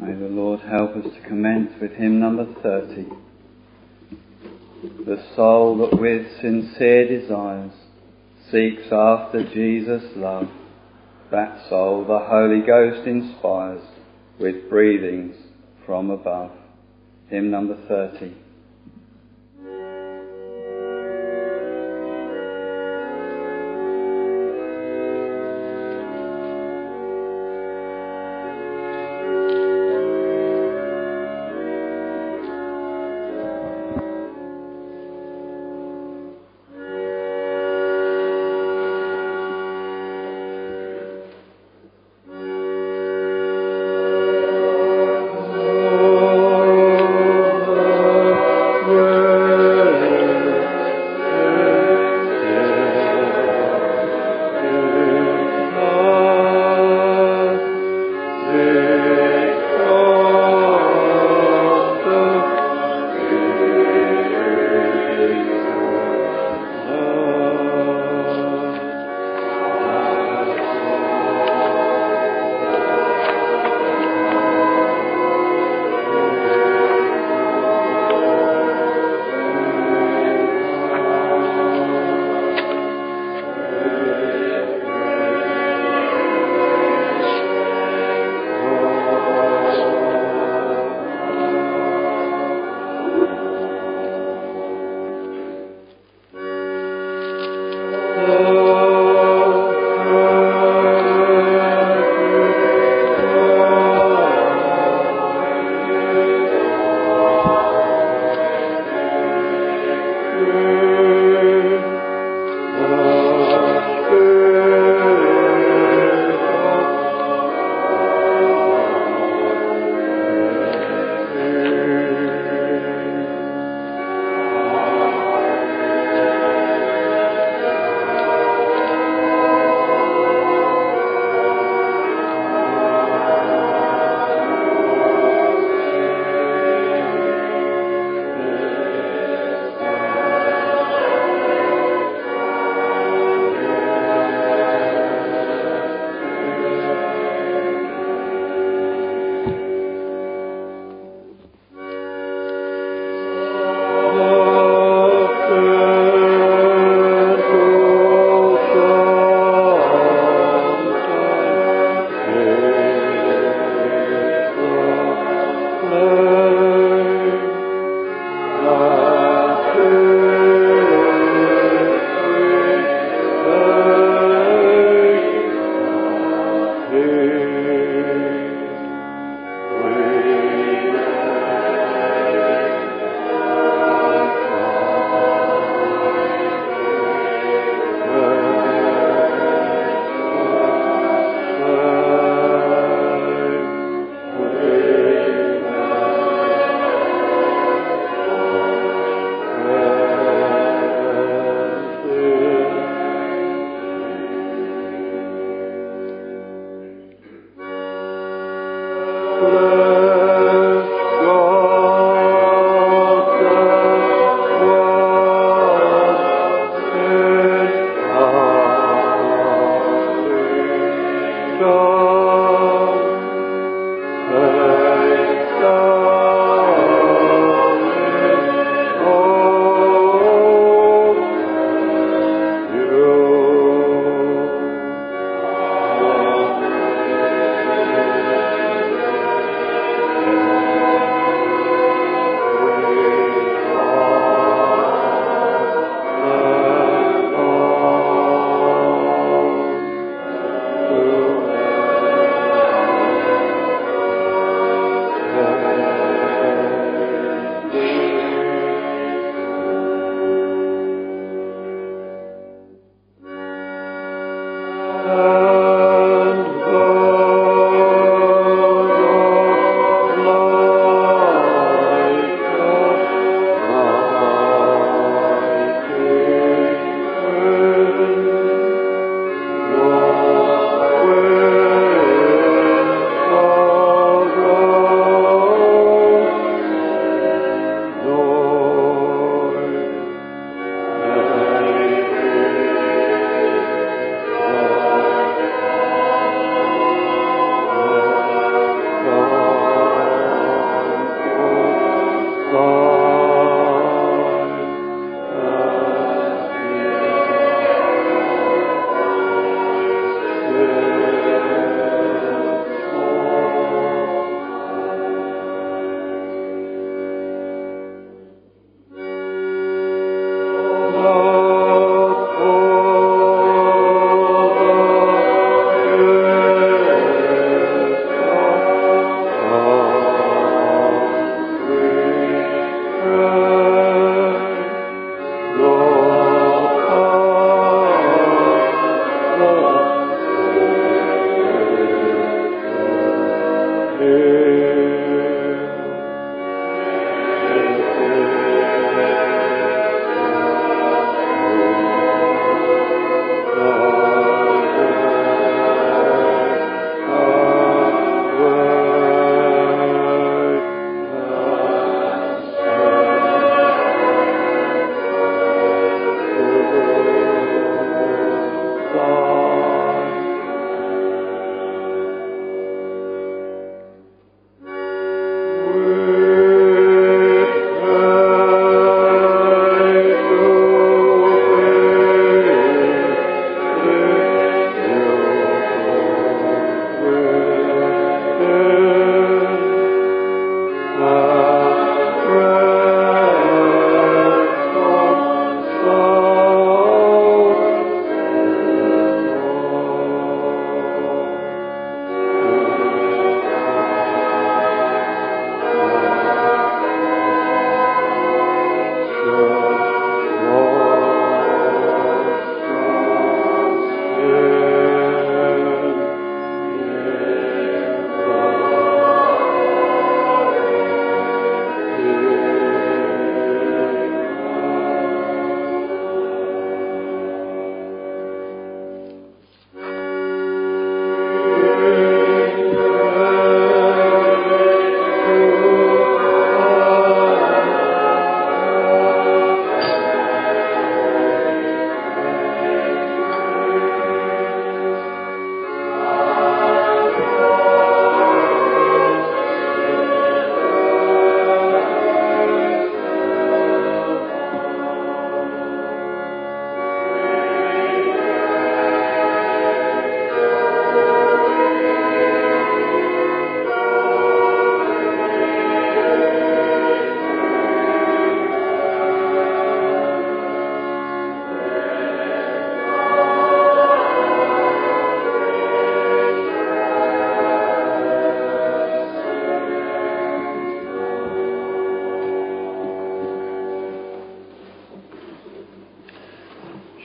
May the Lord help us to commence with hymn number 30. The soul that with sincere desires seeks after Jesus' love, that soul the Holy Ghost inspires with breathings from above. Hymn number 30.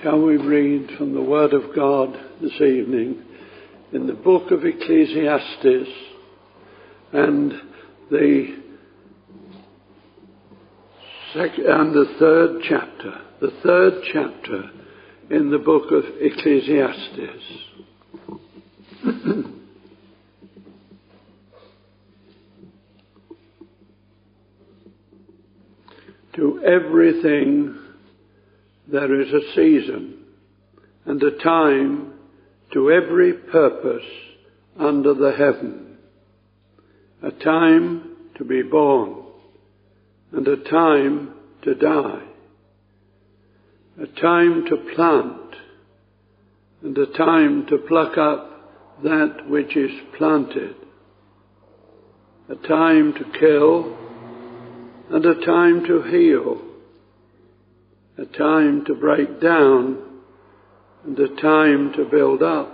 Shall we read from the Word of God this evening in the book of Ecclesiastes and the third chapter in the book of Ecclesiastes. To everything there is a season and a time to every purpose under the heaven, a time to be born and a time to die, a time to plant and a time to pluck up that which is planted, a time to kill and a time to heal, a time to break down and a time to build up,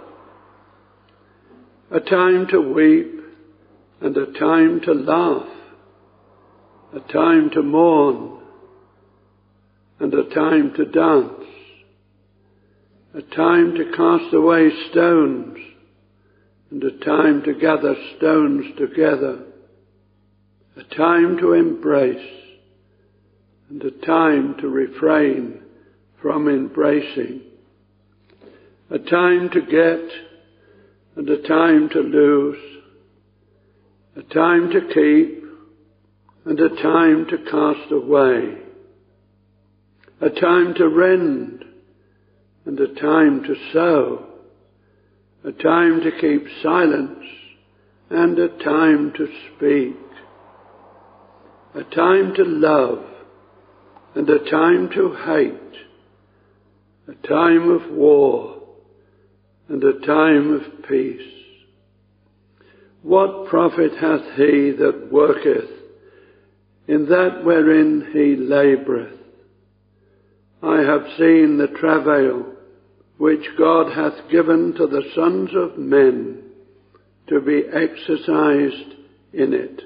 a time to weep and a time to laugh, a time to mourn and a time to dance, a time to cast away stones and a time to gather stones together, a time to embrace and a time to refrain from embracing, a time to get and a time to lose, a time to keep and a time to cast away, a time to rend and a time to sow, a time to keep silence and a time to speak, a time to love and a time to hate, a time of war and a time of peace. What profit hath he that worketh in that wherein he laboureth? I have seen the travail which God hath given to the sons of men to be exercised in it.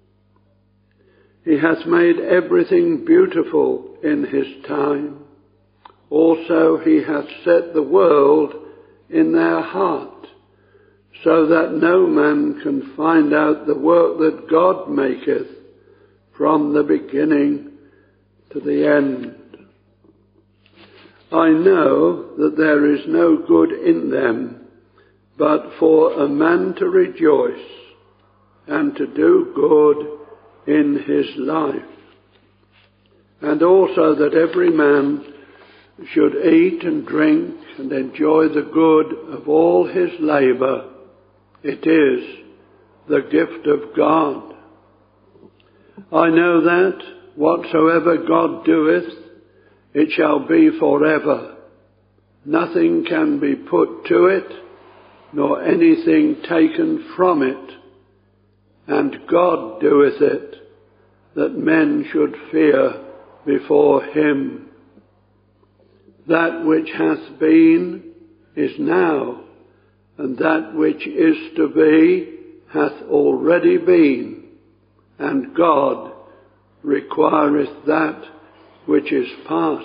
He hath made everything beautiful in his time. Also he hath set the world in their heart, so that no man can find out the work that God maketh from the beginning to the end. I know that there is no good in them, but for a man to rejoice and to do good in his life, and also that every man should eat and drink and enjoy the good of all his labour. It is the gift of God. I know that whatsoever God doeth, it shall be forever. Nothing can be put to it, nor anything taken from it. And God doeth it, that men should fear before him. That which hath been is now, and that which is to be hath already been, and God requireth that which is past.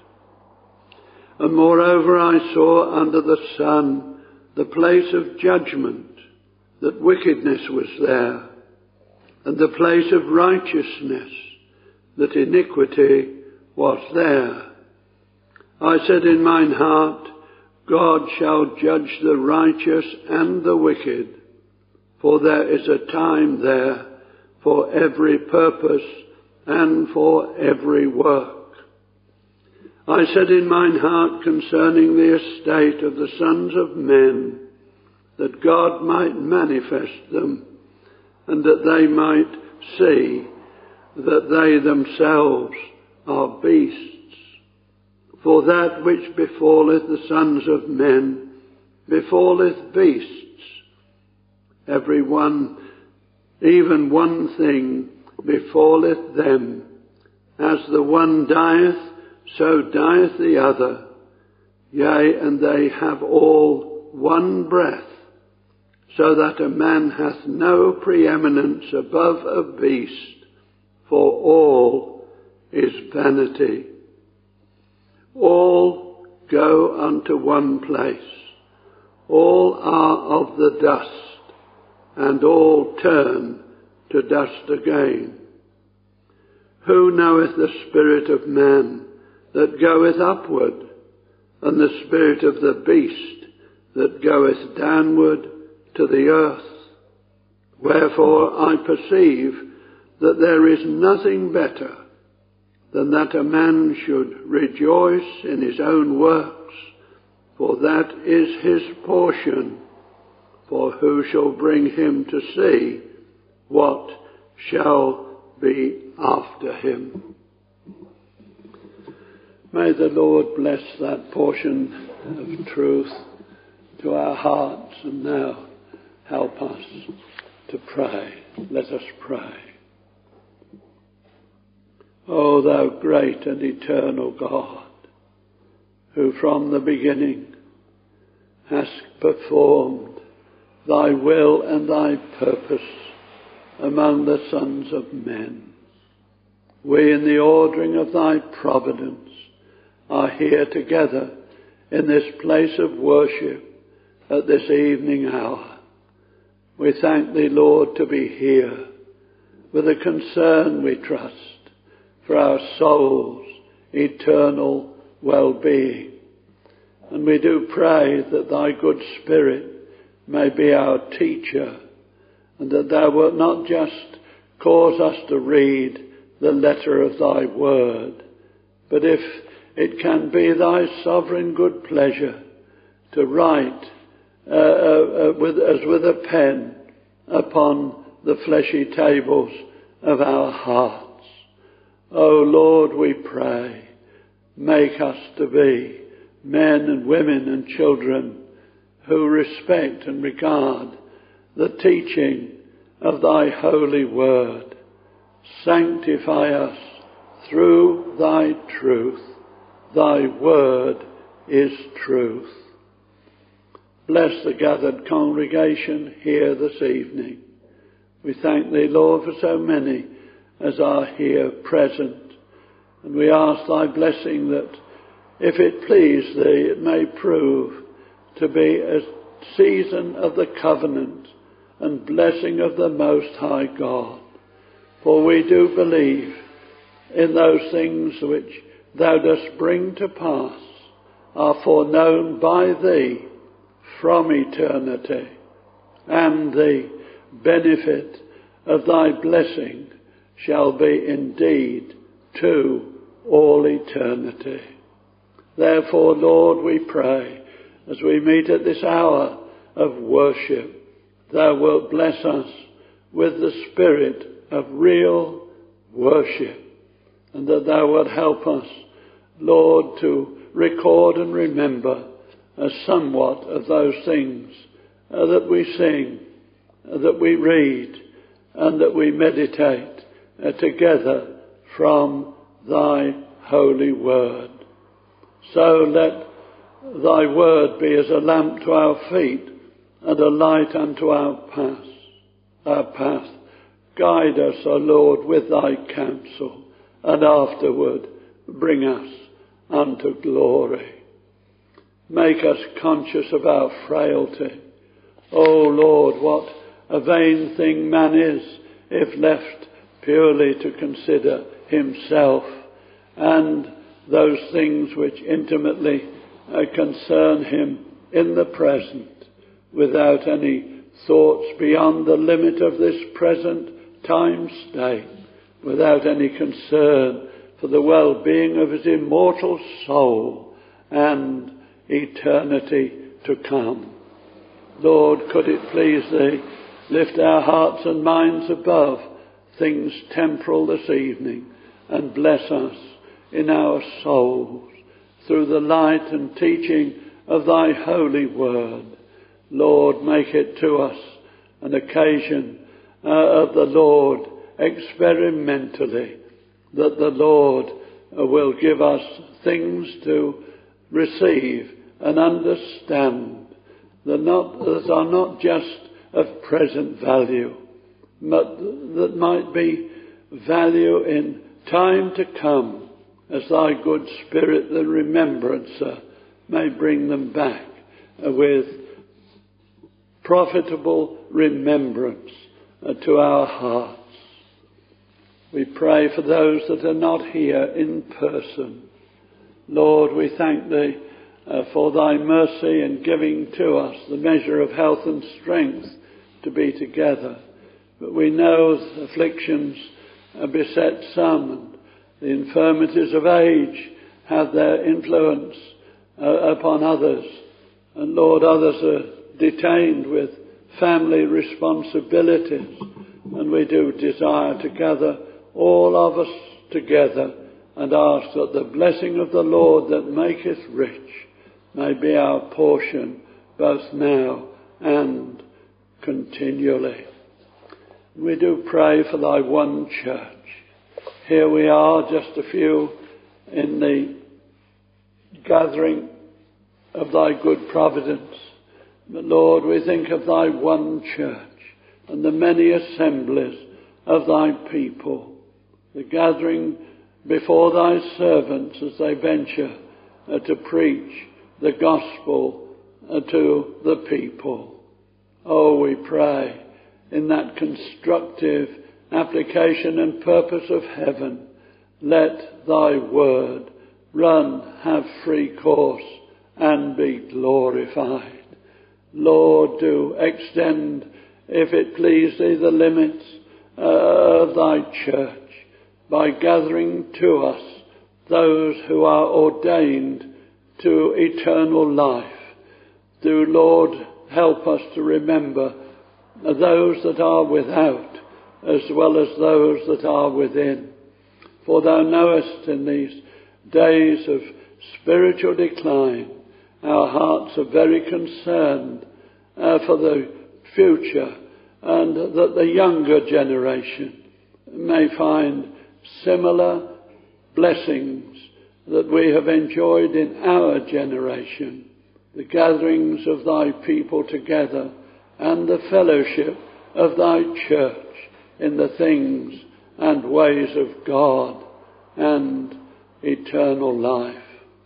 And moreover I saw under the sun the place of judgment, that wickedness was there, and the place of righteousness, that iniquity was there. I said in mine heart, God shall judge the righteous and the wicked, for there is a time there for every purpose and for every work. I said in mine heart concerning the estate of the sons of men, that God might manifest them, and that they might see that they themselves are beasts. For that which befalleth the sons of men befalleth beasts. Every one, even one thing, befalleth them. As the one dieth, so dieth the other. Yea, and they have all one breath, so that a man hath no preeminence above a beast, for all is vanity. All go unto one place. All are of the dust, and all turn to dust again. Who knoweth the spirit of man that goeth upward, and the spirit of the beast that goeth downward to the earth? Wherefore I perceive that there is nothing better than that a man should rejoice in his own works, for that is his portion. For who shall bring him to see what shall be after him? May the Lord bless that portion of truth to our hearts, and now help us to pray. Let us pray. O thou great and eternal God, who from the beginning hast performed thy will and thy purpose among the sons of men, we in the ordering of thy providence are here together in this place of worship at this evening hour. We thank thee, Lord, to be here with a concern, we trust, for our soul's eternal well-being. And we do pray that thy good Spirit may be our teacher, and that thou wilt not just cause us to read the letter of thy word, but if it can be thy sovereign good pleasure to write as with a pen upon the fleshy tables of our hearts. O Lord, we pray, make us to be men and women and children who respect and regard the teaching of thy holy word. Sanctify us through thy truth. Thy word is truth. Bless the gathered congregation here this evening. We thank thee, Lord, for so many as are here present. And we ask thy blessing that, if it please thee, it may prove to be a season of the covenant and blessing of the Most High God. For we do believe in those things which thou dost bring to pass are foreknown by thee from eternity, and the benefit of thy blessing shall be indeed to all eternity. Therefore, Lord, we pray, as we meet at this hour of worship, thou wilt bless us with the spirit of real worship, and that thou wilt help us, Lord, to record and remember somewhat of those things that we sing, that we read, and that we meditate together from thy holy word. So let thy word be as a lamp to our feet and a light unto our path. Guide us, O Lord, with thy counsel, and afterward bring us unto glory. Make us conscious of our frailty. O Lord, what a vain thing man is if left purely to consider himself and those things which intimately concern him in the present, without any thoughts beyond the limit of this present time state, without any concern for the well-being of his immortal soul and eternity to come. Lord, could it please thee, lift our hearts and minds above things temporal this evening, and bless us in our souls through the light and teaching of thy holy word. Lord, make it to us an occasion of the Lord experimentally, that the Lord will give us things to receive and understand that are not just of present value, but that might be value in time to come, as thy good Spirit, the remembrancer, may bring them back with profitable remembrance to our hearts. We pray for those that are not here in person. Lord, we thank Thee for Thy mercy in giving to us the measure of health and strength to be together. But we know afflictions beset some, and the infirmities of age have their influence upon others. And Lord, others are detained with family responsibilities, and we do desire to gather all of us together and ask that the blessing of the Lord that maketh rich may be our portion both now and continually. We do pray for Thy one church. Here we are, just a few in the gathering of Thy good providence. But Lord, we think of Thy one church and the many assemblies of Thy people, the gathering before Thy servants as they venture to preach the gospel to the people. Oh, we pray in that constructive application and purpose of heaven, let Thy word run, have free course, and be glorified. Lord, do extend, if it please Thee, the limits of Thy church by gathering to us those who are ordained to eternal life. Do, Lord, help us to remember those that are without as well as those that are within. For Thou knowest, in these days of spiritual decline, our hearts are very concerned for the future, and that the younger generation may find similar blessings that we have enjoyed in our generation, the gatherings of Thy people together and the fellowship of Thy church in the things and ways of God and eternal life.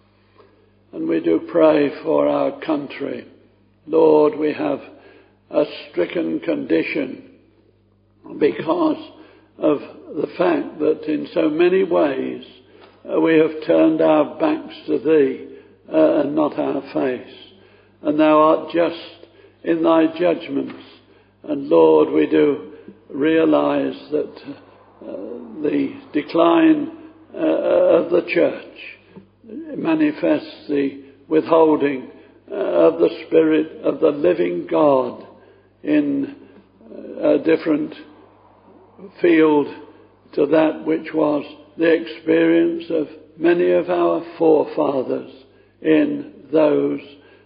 And we do pray for our country. Lord, we have a stricken condition because of the fact that in so many ways we have turned our backs to Thee and not our face. And Thou art just in Thy judgments. And Lord, we do realize that the decline of the church manifests the withholding of the Spirit of the living God in a different field to that which was the experience of many of our forefathers in those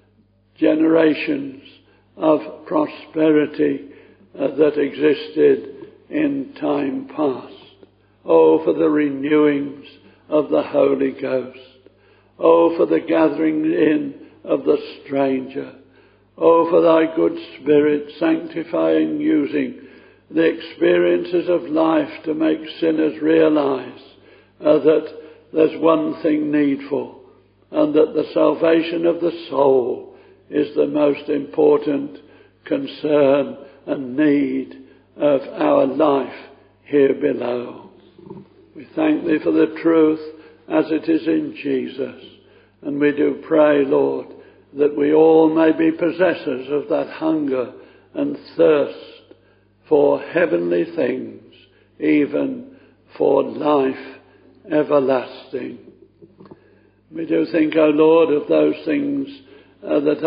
generations of prosperity that existed in time past. Oh, for the renewings of the Holy Ghost. Oh, for the gathering in of the stranger. Oh, for Thy good Spirit sanctifying, using the experiences of life to make sinners realize that there's one thing needful, and that the salvation of the soul is the most important concern and need of our life here below. We thank Thee for the truth as it is in Jesus. And we do pray, Lord, that we all may be possessors of that hunger and thirst for heavenly things, even for life everlasting. We do think, O Lord, of those things that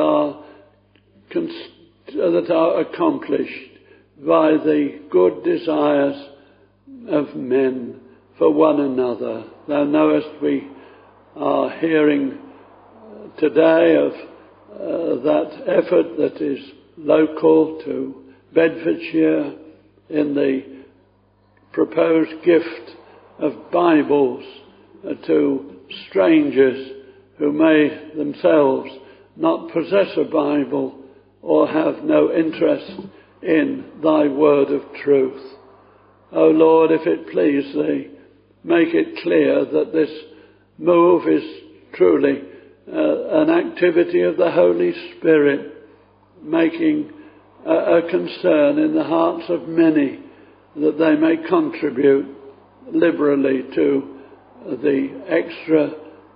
are accomplished by the good desires of men for one another. Thou knowest we are hearing today of that effort that is local to Bedfordshire in the proposed gift of Bibles to strangers who may themselves not possess a Bible or have no interest in Thy word of truth. O Lord, if it please Thee, make it clear that this move is truly an activity of the Holy Spirit making a concern in the hearts of many that they may contribute liberally to the extra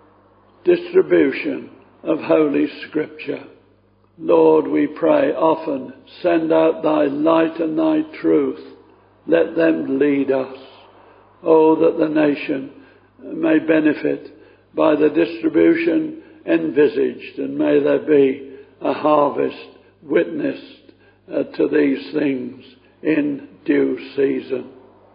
distribution of Holy Scripture. Lord, we pray often, send out thy light and thy truth. Let them lead us. Oh, that the nation may benefit by the distribution envisaged, and may there be a harvest witnessed to these things in due season.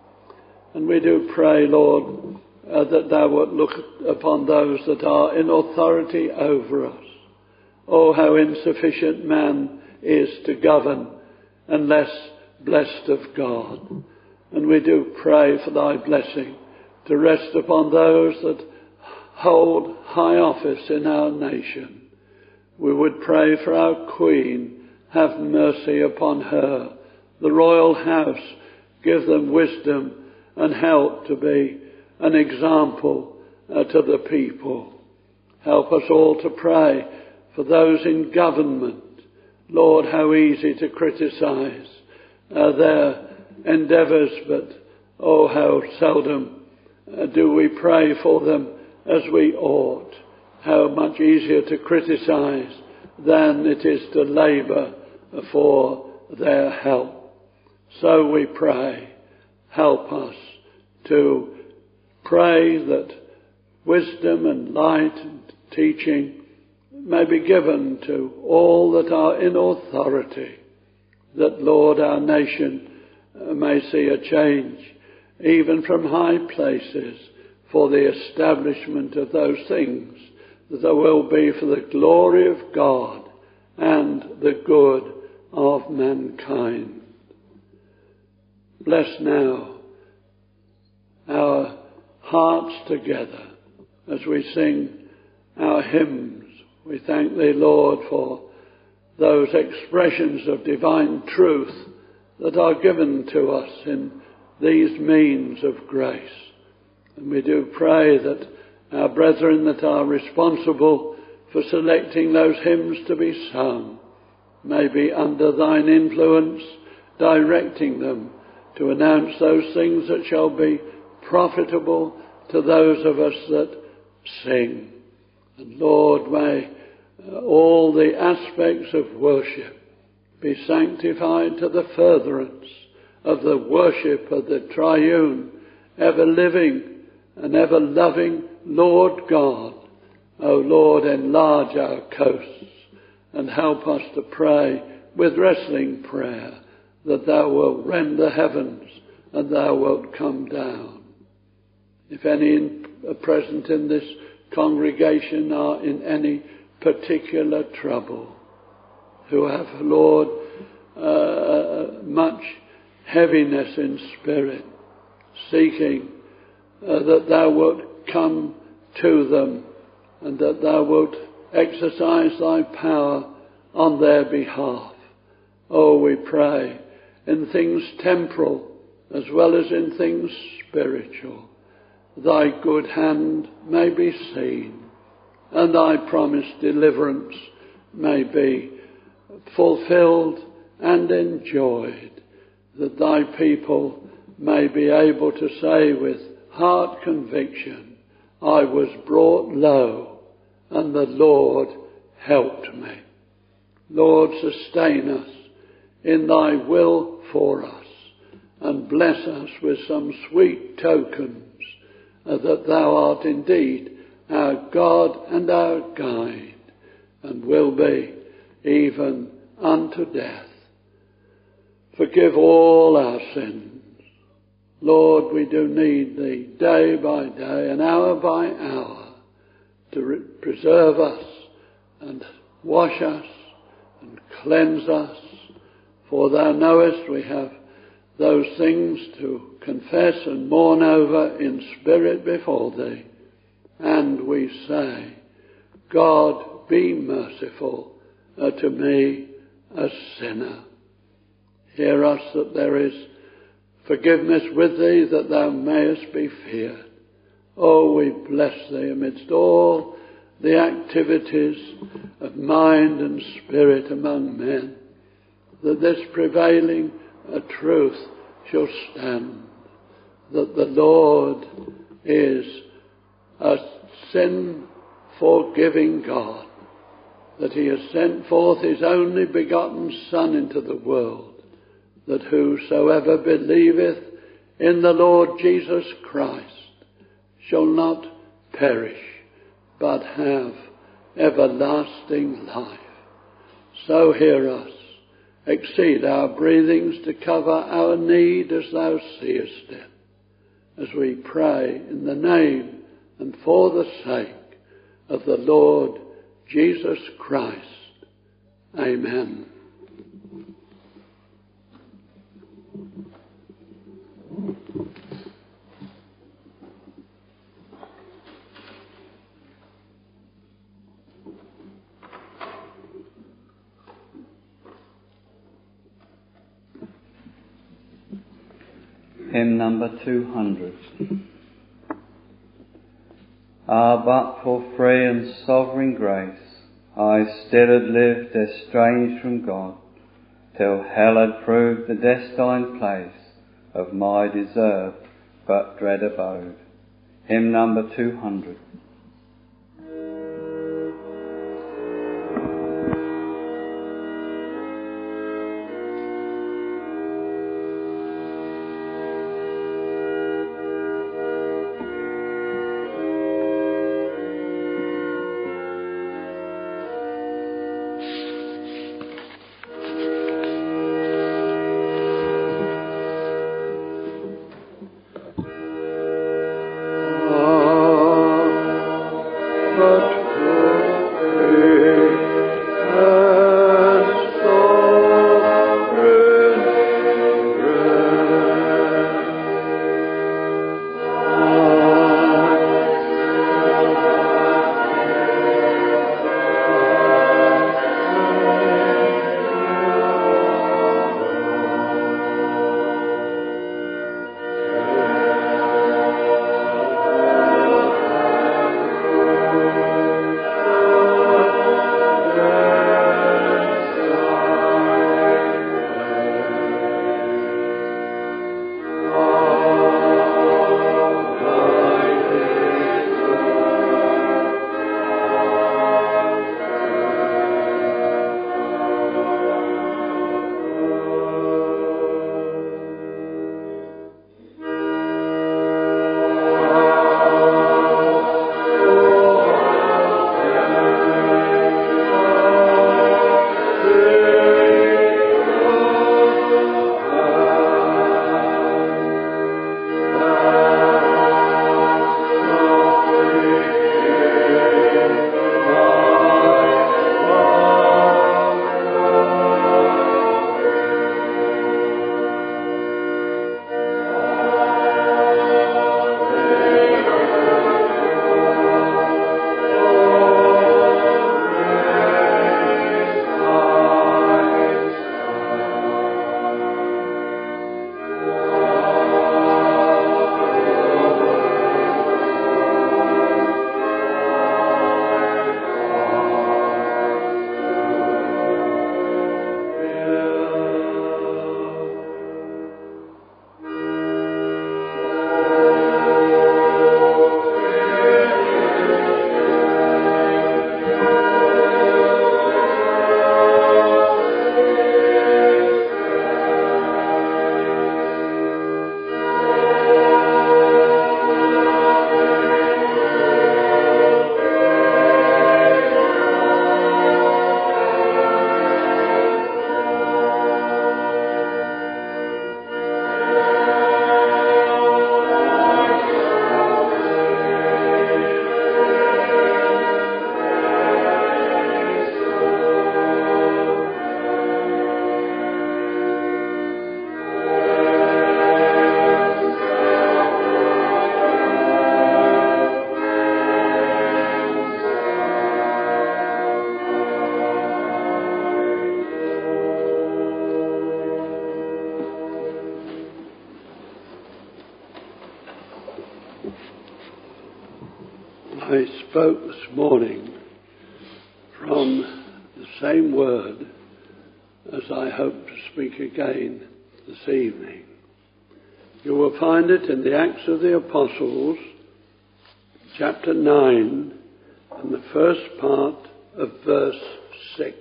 And we do pray, Lord, that thou wilt look upon those that are in authority over us. Oh, how insufficient man is to govern unless blessed of God. And we do pray for thy blessing to rest upon those that hold high office in our nation. We would pray for our Queen. Have mercy upon her. The royal house, give them wisdom and help to be an example to the people. Help us all to pray for those in government. Lord, how easy to criticize their endeavours, but oh, how seldom do we pray for them as we ought. How much easier to criticize than it is to labour for their help. So we pray, help us to pray that wisdom and light and teaching may be given to all that are in authority, that, Lord, our nation may see a change, even from high places, for the establishment of those things that there will be for the glory of God and the good of mankind. Bless now our hearts together as we sing our hymns. We thank thee, Lord, for those expressions of divine truth that are given to us in these means of grace. And we do pray that our brethren that are responsible for selecting those hymns to be sung may be under thine influence, directing them to announce those things that shall be profitable to those of us that sing. And Lord, may all the aspects of worship be sanctified to the furtherance of the worship of the triune, ever-living and ever-loving Lord God. O Lord, enlarge our coasts and help us to pray with wrestling prayer that thou wilt rend the heavens and thou wilt come down. If any present in this congregation are in any particular trouble, who have, Lord, much heaviness in spirit, seeking that thou wilt come to them and that thou wilt exercise thy power on their behalf. Oh, we pray in things temporal as well as in things spiritual, thy good hand may be seen and thy promised deliverance may be fulfilled and enjoyed, that thy people may be able to say with heart conviction, I was brought low and the Lord helped me. Lord, sustain us in thy will for us and bless us with some sweet tokens that thou art indeed our God and our guide and will be even unto death. Forgive all our sins. Lord, we do need thee day by day and hour by hour to preserve us and wash us and cleanse us. For thou knowest we have those things to confess and mourn over in spirit before thee. And we say, God, be merciful to me, a sinner. Hear us that there is forgiveness with thee, that thou mayest be feared. Oh, we bless thee amidst all the activities of mind and spirit among men, that this prevailing truth shall stand, that the Lord is a sin-forgiving God, that he has sent forth his only begotten Son into the world, that whosoever believeth in the Lord Jesus Christ shall not perish, but have everlasting life. So hear us, exceed our breathings to cover our need as thou seest it, as we pray in the name and for the sake of the Lord Jesus Christ. Amen. Hymn number 200. Ah, but for free and sovereign grace, I still had lived estranged from God, till hell had proved the destined place of my deserved but dread abode. Hymn number 200. I spoke this morning from the same word as I hope to speak again this evening. You will find it in the Acts of the Apostles, chapter 9, and the first part of verse 6.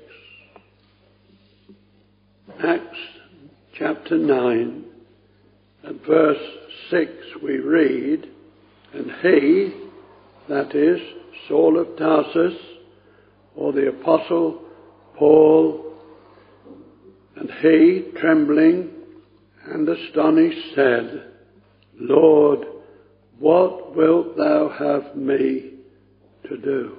Acts chapter 9 and verse 6 we read, "And he," that is, Saul of Tarsus, or the Apostle Paul, "and he, trembling and astonished, said, Lord, what wilt thou have me to do?"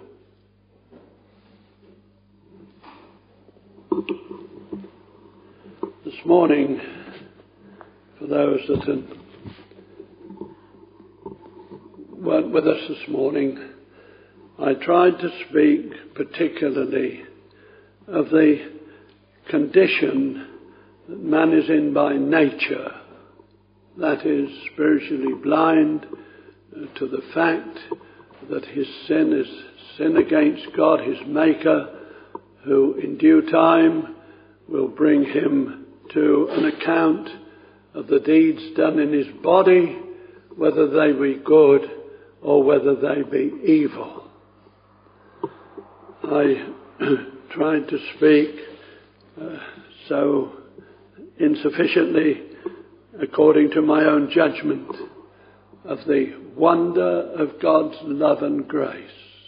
This morning, for those that weren't with us this morning, I tried to speak particularly of the condition that man is in by nature, that is, spiritually blind to the fact that his sin is sin against God, his Maker, who in due time will bring him to an account of the deeds done in his body, whether they be good or whether they be evil. I tried to speak so insufficiently, according to my own judgment, of the wonder of God's love and grace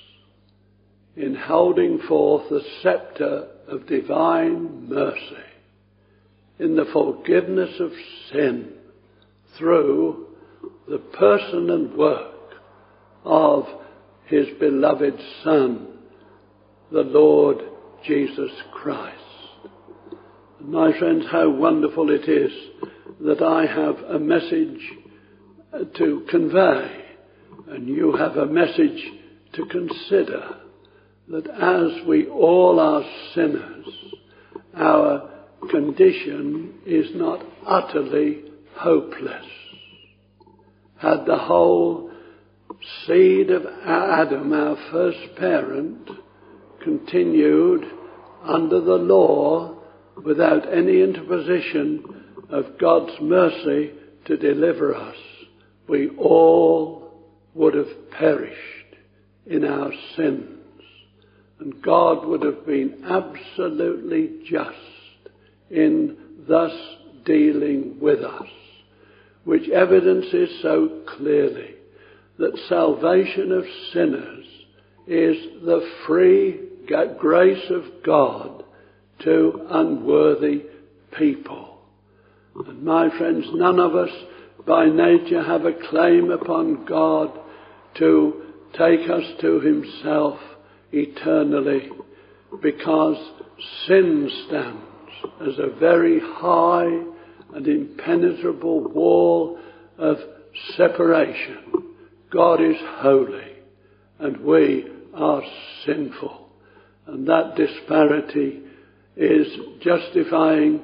in holding forth the scepter of divine mercy in the forgiveness of sin through the person and work of his beloved Son, the Lord Jesus Christ. My friends, how wonderful it is that I have a message to convey and you have a message to consider, that as we all are sinners, our condition is not utterly hopeless. Had the whole seed of Adam, our first parent, continued under the law without any interposition of God's mercy to deliver us, we all would have perished in our sins. And God would have been absolutely just in thus dealing with us, which evidences so clearly that salvation of sinners is the free grace of God to unworthy people. And my friends, none of us by nature have a claim upon God to take us to himself eternally, because sin stands as a very high and impenetrable wall of separation. God is holy and we are sinful, and that disparity is justifying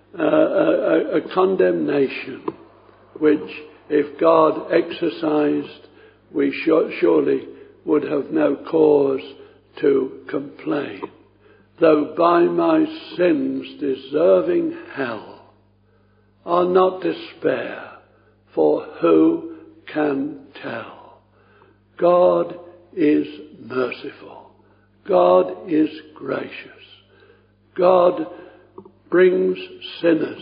a condemnation which, if God exercised, we surely would have no cause to complain. Though by my sins deserving hell, I'll not despair, for who can tell? God is merciful. God is gracious. God brings sinners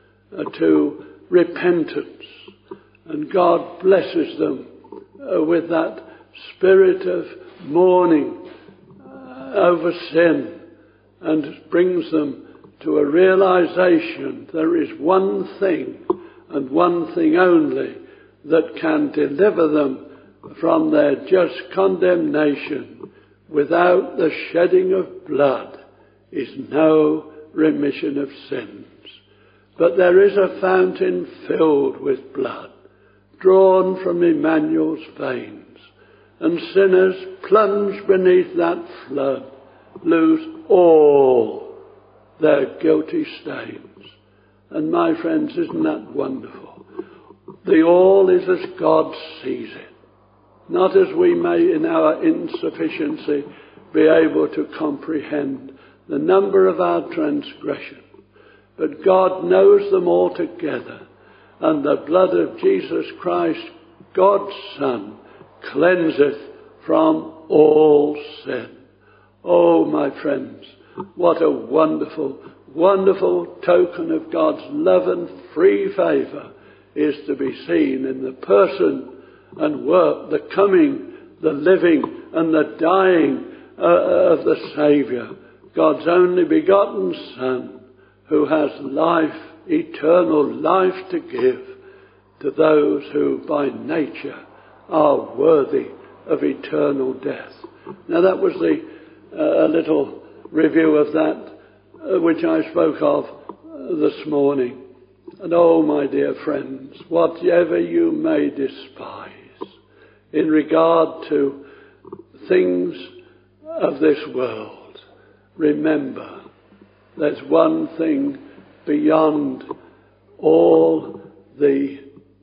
to repentance, and God blesses them with that spirit of mourning over sin, and brings them to a realization there is one thing and one thing only that can deliver them from their just condemnation. Without the shedding of blood is no remission of sins. But there is a fountain filled with blood, drawn from Emmanuel's veins, and sinners plunge beneath that flood lose all their guilty stains. And my friends, isn't that wonderful? The all is as God sees it. not as we may in our insufficiency be able to comprehend the number of our transgressions. But God knows them all together, and the blood of Jesus Christ, God's Son, cleanseth from all sin. Oh, my friends, what a wonderful, wonderful token of God's love and free favour is to be seen in the person and work, the coming, the living and the dying of the Saviour, God's only begotten Son, who has life, eternal life to give to those who by nature are worthy of eternal death. Now that was a little review of that which I spoke of this morning. And oh, my dear friends, whatever you may despise in regard to things of this world, remember, there's one thing beyond all the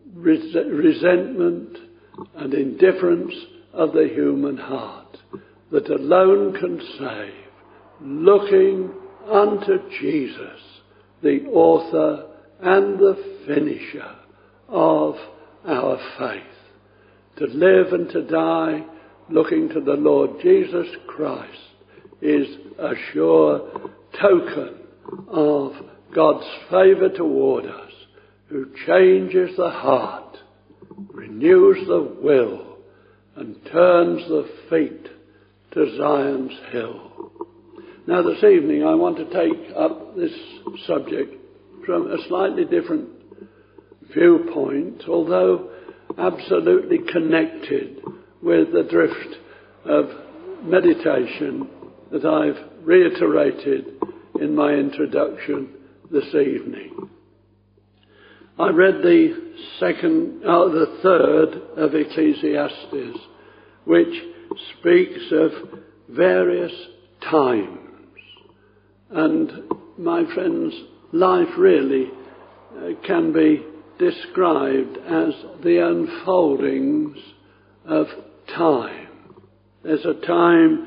resentment and indifference of the human heart that alone can save, looking unto Jesus, the author and the finisher of our faith. To live and to die looking to the Lord Jesus Christ is a sure token of God's favour toward us, who changes the heart, renews the will, and turns the feet to Zion's hill. Now this evening I want to take up this subject from a slightly different viewpoint, although absolutely connected with the drift of meditation that I've reiterated in my introduction this evening. I read the third of Ecclesiastes, which speaks of various times. And my friends, life really can be described as the unfoldings of time. There's a time,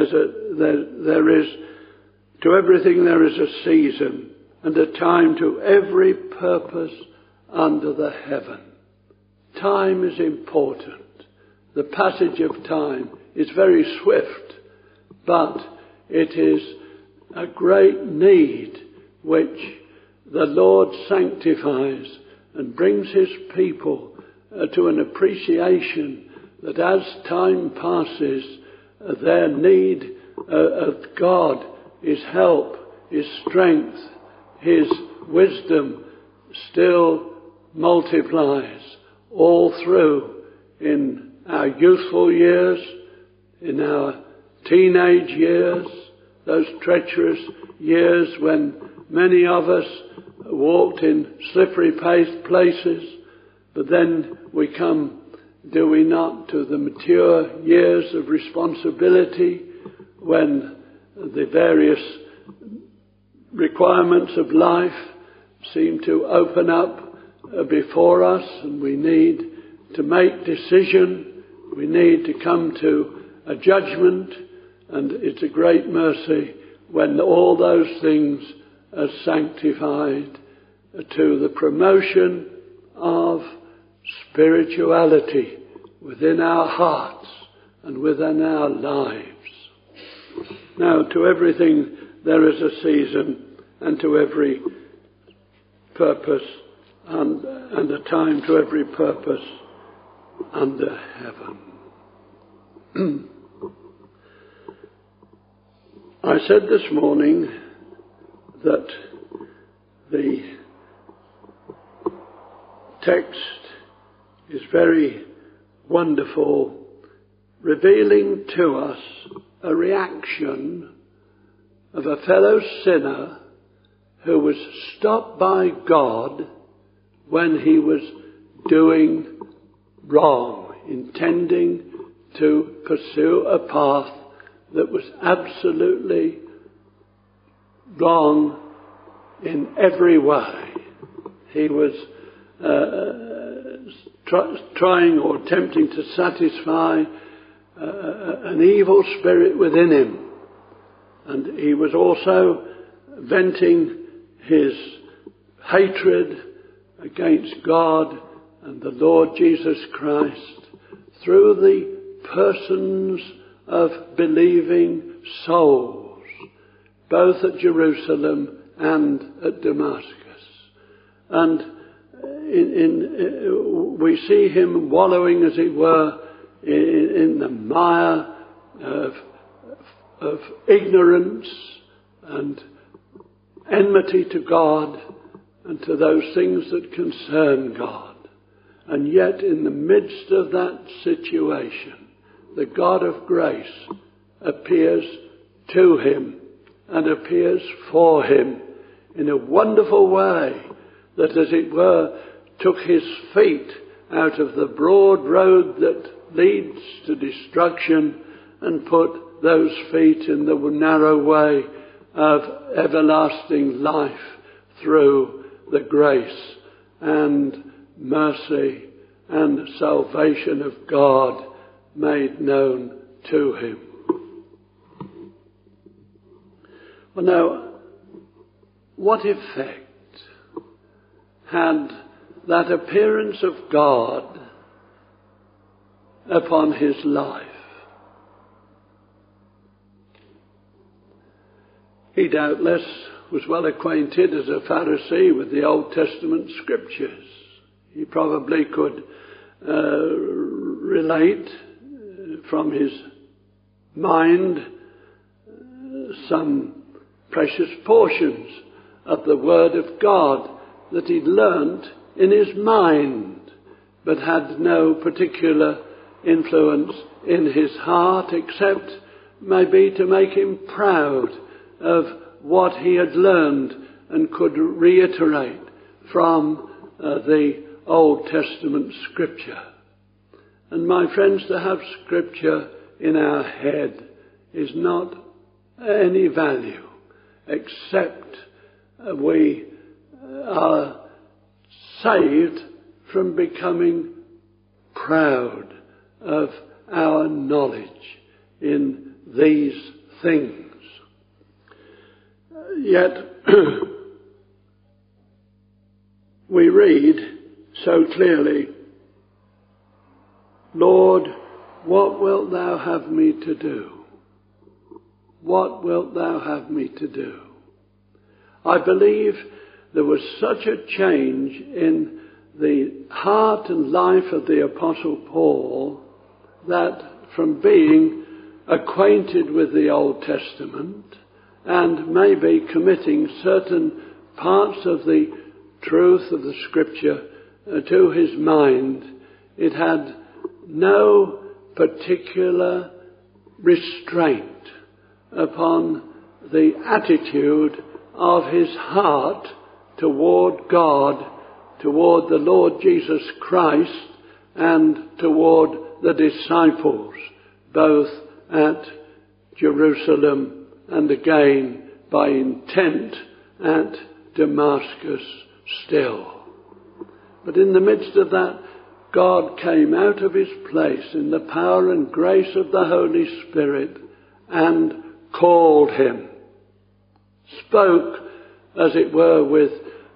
there is, to everything there is a season, and a time to every purpose under the heaven. Time is important. The passage of time is very swift, but it is a great need which the Lord sanctifies and brings his people to an appreciation that as time passes, their need of God, his help, his strength, his wisdom still multiplies all through in our youthful years, in our teenage years, those treacherous years when many of us walked in slippery places, but then we come, do we not, to the mature years of responsibility when the various requirements of life seem to open up before us, and we need to make decision, we need to come to a judgment, and it's a great mercy when all those things are sanctified to the promotion of spirituality within our hearts and within our lives. Now, to everything there is a season, and to every purpose and a time to every purpose under heaven. I said this morning that the text is very wonderful, revealing to us a reaction of a fellow sinner who was stopped by God when he was doing wrong, intending to pursue a path that was absolutely wrong in every way. He was trying or attempting to satisfy an evil spirit within him. And he was also venting his hatred against God and the Lord Jesus Christ through the persons of believing souls, both at Jerusalem and at Damascus. And we see him wallowing, as it were, in the mire of ignorance and enmity to God and to those things that concern God. And yet in the midst of that situation, the God of grace appears to him and appears for him in a wonderful way that, as it were, took his feet out of the broad road that leads to destruction and put those feet in the narrow way of everlasting life through the grace and mercy and salvation of God made known to him. Well, now, what effect had that appearance of God upon his life? He doubtless was well acquainted as a Pharisee with the Old Testament scriptures. He probably could relate from his mind some precious portions of the Word of God that he'd learnt in his mind, but had no particular influence in his heart, except maybe to make him proud of what he had learned and could reiterate from the Old Testament scripture. And my friends, to have scripture in our head is not any value, except we are saved from becoming proud of our knowledge in these things. Yet we read so clearly, Lord, what wilt thou have me to do? What wilt thou have me to do? I believe there was such a change in the heart and life of the Apostle Paul that from being acquainted with the Old Testament and maybe committing certain parts of the truth of the Scripture to his mind, it had no particular restraint upon the attitude of his heart toward God, toward the Lord Jesus Christ, and toward the disciples, both at Jerusalem and again by intent at Damascus still. But in the midst of that, God came out of his place in the power and grace of the Holy Spirit and called him, spoke, as it were, with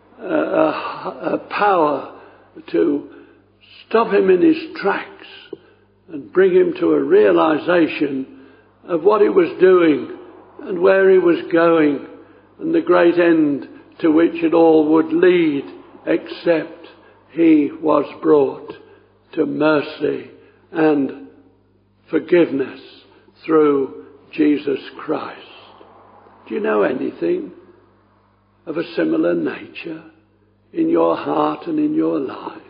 a power to stop him in his tracks and bring him to a realization of what he was doing and where he was going and the great end to which it all would lead, except he was brought to mercy and forgiveness through Jesus Christ. Do you know anything of a similar nature in your heart and in your life?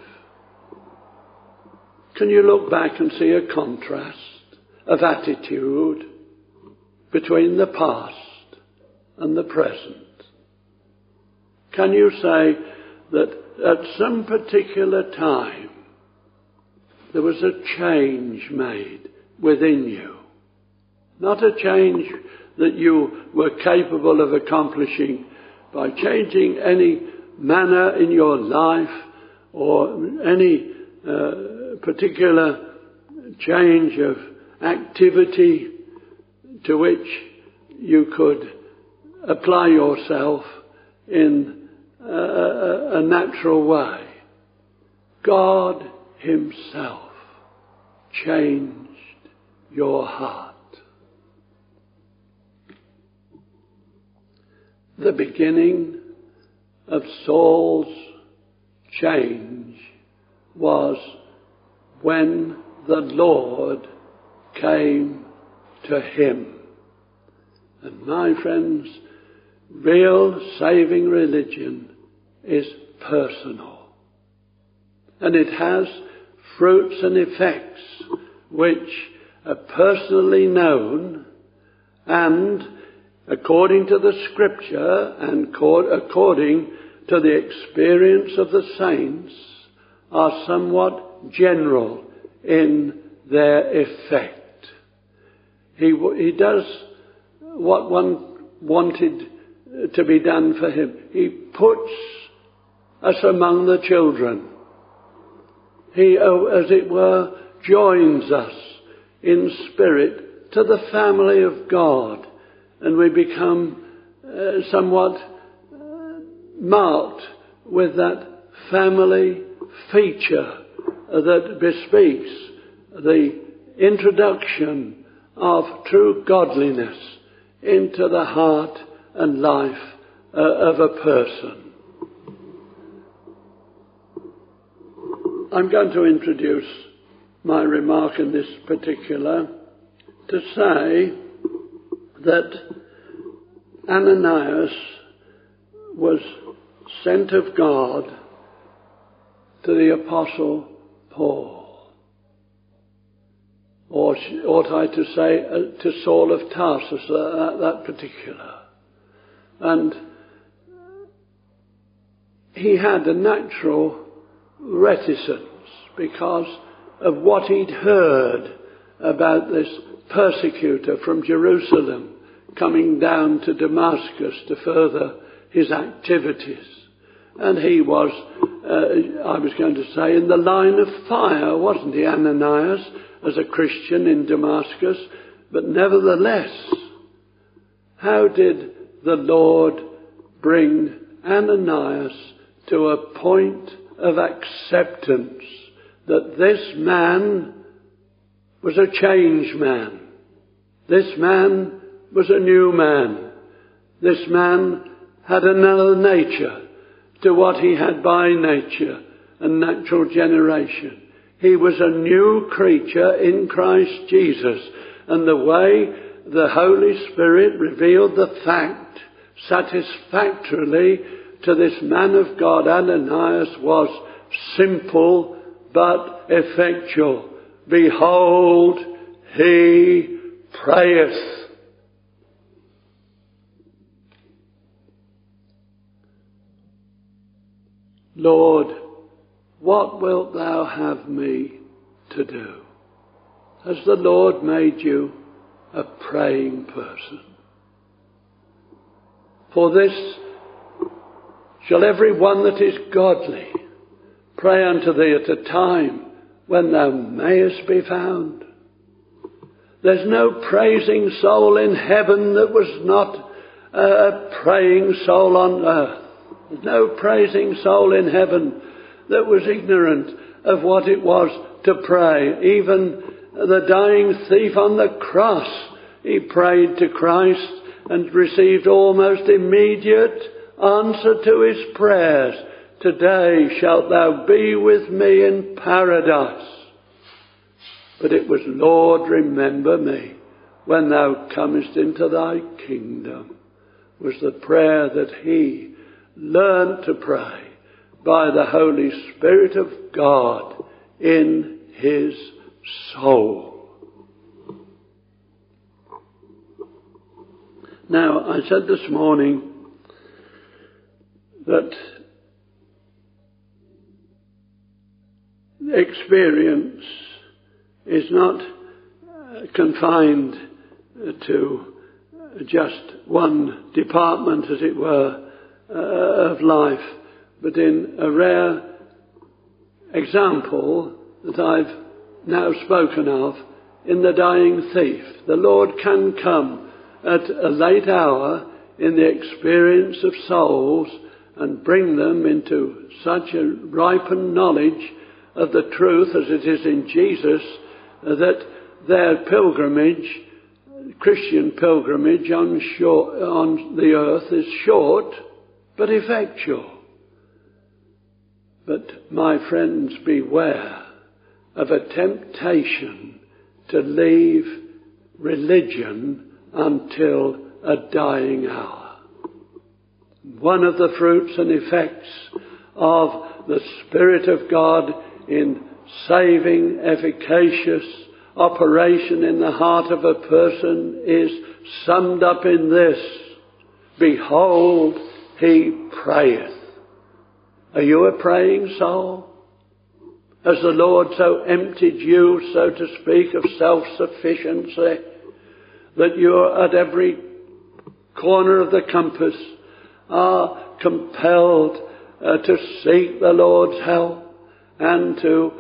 Can you look back and see a contrast of attitude between the past and the present? Can you say that at some particular time there was a change made within you? Not a change that you were capable of accomplishing by changing any manner in your life or any particular change of activity to which you could apply yourself in a natural way. God himself changed your heart. The beginning of Saul's change was when the Lord came to him. And my friends, real saving religion is personal. And it has fruits and effects which are personally known and, according to the Scripture and according to the experience of the saints, are somewhat general in their effect. He does what one wanted to be done for him. He puts us among the children. He, as it were, joins us in spirit to the family of God, and we become somewhat marked with that family feature that bespeaks the introduction of true godliness into the heart and life of a person. I'm going to introduce my remark in this particular to say that Ananias was sent of God to the Apostle Paul. Or ought I to say to Saul of Tarsus, that particular. And he had a natural reticence because of what he'd heard about this persecutor from Jerusalem coming down to Damascus to further his activities. And he was, I was going to say, in the line of fire, wasn't he, Ananias, as a Christian in Damascus? But nevertheless, how did the Lord bring Ananias to a point of acceptance that this man was a changed man? This man was a new man. This man had another nature to what he had by nature and natural generation. He was a new creature in Christ Jesus. And the way the Holy Spirit revealed the fact satisfactorily to this man of God, Ananias, was simple but effectual. Behold, he prayeth. Lord, what wilt thou have me to do? Has the Lord made you a praying person? For this shall every one that is godly pray unto thee at a time when thou mayest be found. There's no praising soul in heaven that was not a praying soul on earth. There's no praising soul in heaven that was ignorant of what it was to pray. Even the dying thief on the cross, he prayed to Christ and received almost immediate answer to his prayers. Today shalt thou be with me in paradise. But it was, Lord, remember me when thou comest into thy kingdom, was the prayer that he learned to pray by the Holy Spirit of God in his soul. Now, I said this morning that experience is not confined to just one department, as it were, of life, but in a rare example that I've now spoken of in the dying thief. The Lord can come at a late hour in the experience of souls and bring them into such a ripened knowledge of the truth as it is in Jesus, that their pilgrimage, Christian pilgrimage on the earth, is short but effectual. But my friends, beware of a temptation to leave religion until a dying hour. One of the fruits and effects of the Spirit of God in saving, efficacious operation in the heart of a person is summed up in this: behold, he prayeth. Are you a praying soul? Has the Lord so emptied you, so to speak, of self-sufficiency that you're at every corner of the compass are compelled to seek the Lord's help and to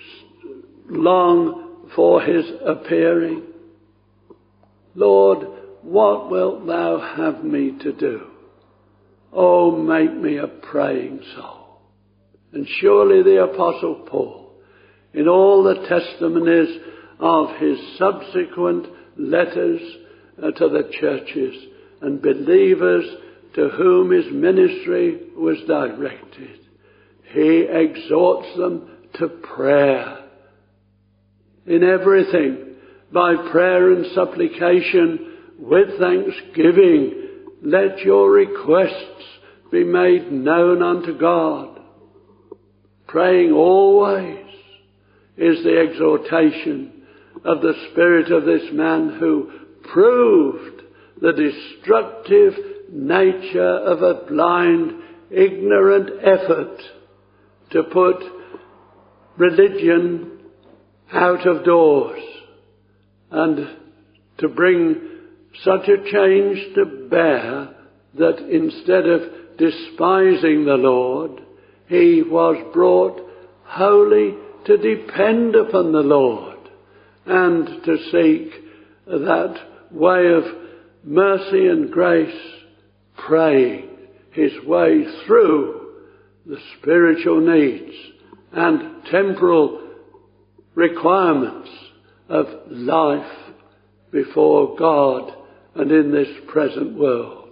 long for his appearing? Lord, what wilt thou have me to do? Oh, make me a praying soul. And surely the Apostle Paul, in all the testimonies of his subsequent letters to the churches and believers to whom his ministry was directed, he exhorts them to prayer. In everything, by prayer and supplication, with thanksgiving, let your requests be made known unto God. Praying always is the exhortation of the spirit of this man who proved the destructive nature of a blind, ignorant effort to put religion out of doors and to bring such a change to bear that instead of despising the Lord, he was brought wholly to depend upon the Lord and to seek that way of mercy and grace, praying his way through the spiritual needs and temporal requirements of life before God and in this present world.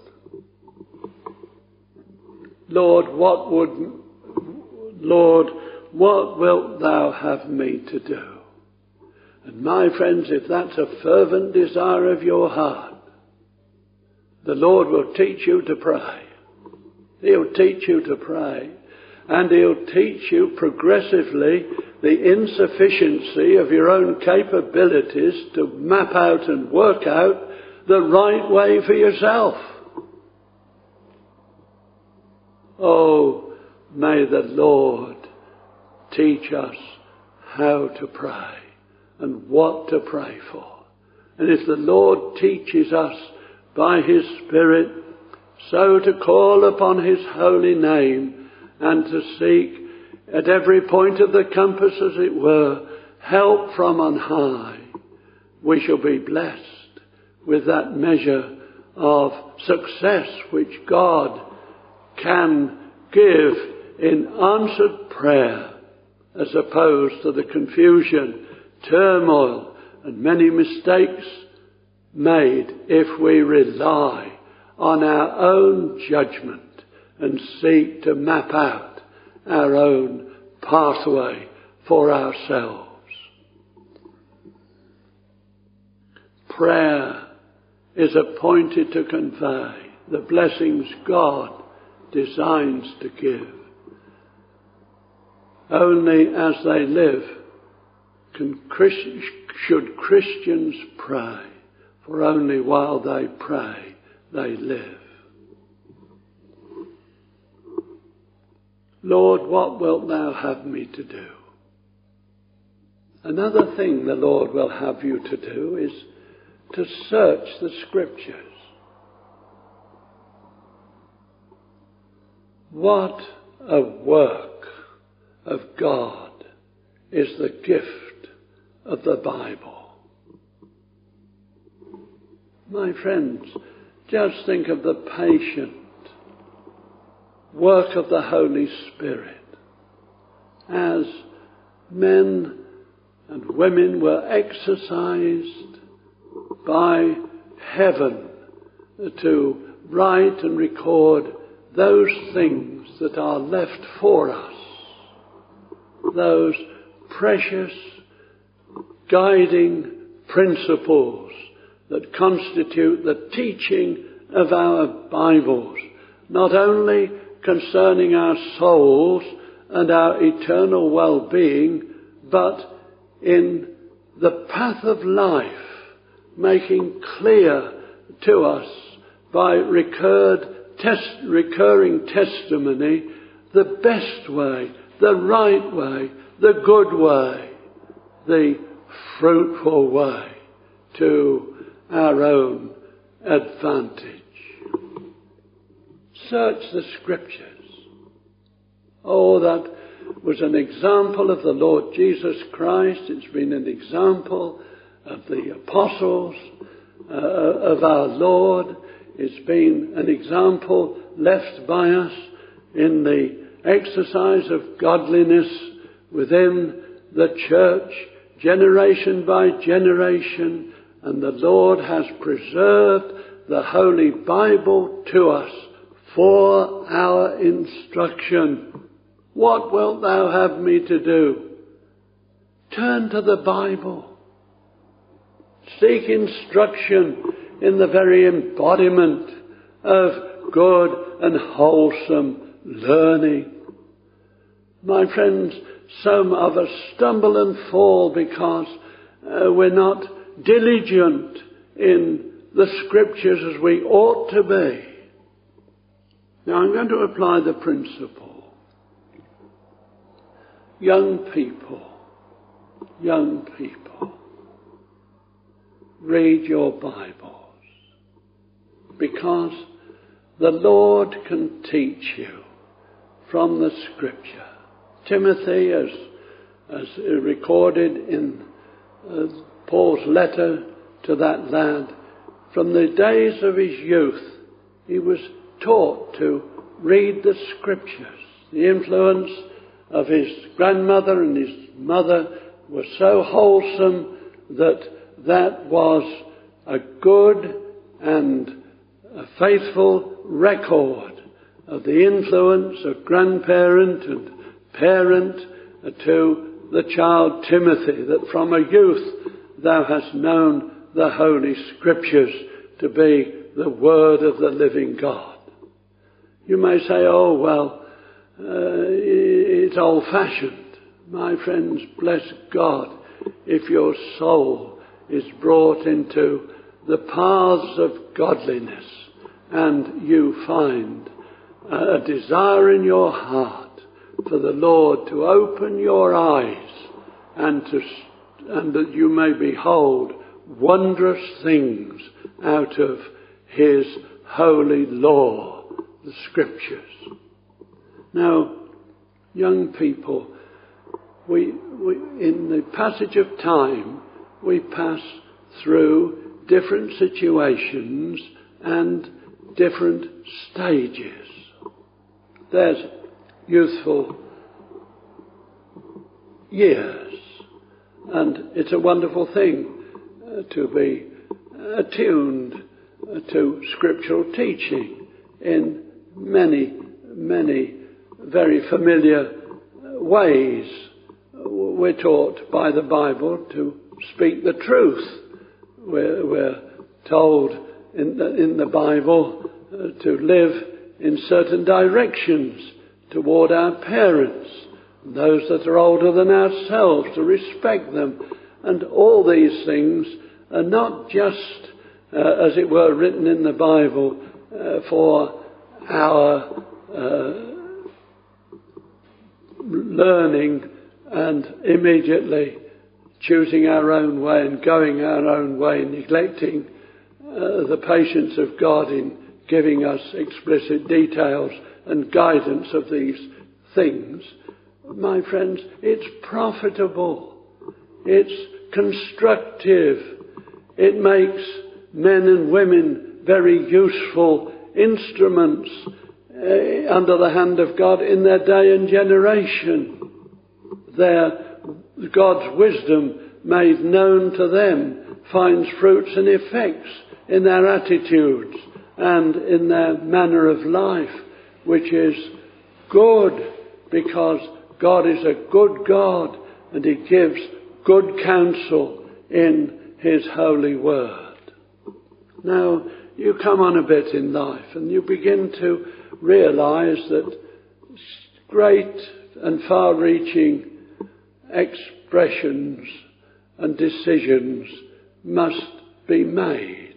Lord, what wilt thou have me to do? And my friends, if that's a fervent desire of your heart, the Lord will teach you to pray. He'll teach you to pray. And he'll teach you progressively the insufficiency of your own capabilities to map out and work out the right way for yourself. Oh, may the Lord teach us how to pray and what to pray for. And if the Lord teaches us by his Spirit so to call upon his holy name and to seek at every point of the compass, as it were, help from on high, we shall be blessed with that measure of success which God can give in answered prayer, as opposed to the confusion, turmoil, and many mistakes made if we rely on our own judgment and seek to map out our own pathway for ourselves. Prayer is appointed to convey the blessings God designs to give. Only as they live should Christians pray, for only while they pray they live. Lord, what wilt thou have me to do? Another thing the Lord will have you to do is to search the Scriptures. What a work of God is the gift of the Bible. My friends, just think of the patient work of the Holy Spirit as men and women were exercised by heaven to write and record those things that are left for us, those precious guiding principles that constitute the teaching of our Bibles, not only concerning our souls and our eternal well-being, but in the path of life, making clear to us by recurring testimony the best way, the right way, the good way, the fruitful way to our own advantage. Search the Scriptures. Oh, that was an example of the Lord Jesus Christ. It's been an example of the apostles, of our Lord. It's been an example left by us in the exercise of godliness within the church, generation by generation, and the Lord has preserved the Holy Bible to us for our instruction. What wilt thou have me to do? Turn to the Bible. Seek instruction in the very embodiment of good and wholesome learning. My friends, some of us stumble and fall because we're not diligent in the Scriptures as we ought to be. Now I'm going to apply the principle. Young people, read your Bibles, because the Lord can teach you from the Scripture. Timothy, as recorded in Paul's letter to that lad, from the days of his youth, he was taught to read the Scriptures. The influence of his grandmother and his mother was so wholesome that was a good and a faithful record of the influence of grandparent and parent to the child Timothy, that from a youth thou hast known the Holy Scriptures to be the Word of the living God. You may say, oh, well, it's old-fashioned. My friends, bless God if your soul is brought into the paths of godliness and you find a desire in your heart for the Lord to open your eyes and that you may behold wondrous things out of His holy law, the Scriptures. Now, young people, we in the passage of time, we pass through different situations and different stages. There's youthful years, and it's a wonderful thing to be attuned to scriptural teaching in many very familiar ways. We're taught by the Bible to speak the truth. We're told in the Bible to live in certain directions toward our parents, those that are older than ourselves, to respect them. And all these things are not just, as it were, written in the Bible for our learning and immediately choosing our own way and going our own way, neglecting the patience of God in giving us explicit details and guidance of these things. my friends, it's profitable. It's constructive. It makes men and women very useful instruments under the hand of God in their day and generation. God's wisdom made known to them finds fruits and effects in their attitudes and in their manner of life, which is good, because God is a good God and He gives good counsel in His holy word. Now, you come on a bit in life and you begin to realise that great and far-reaching expressions and decisions must be made.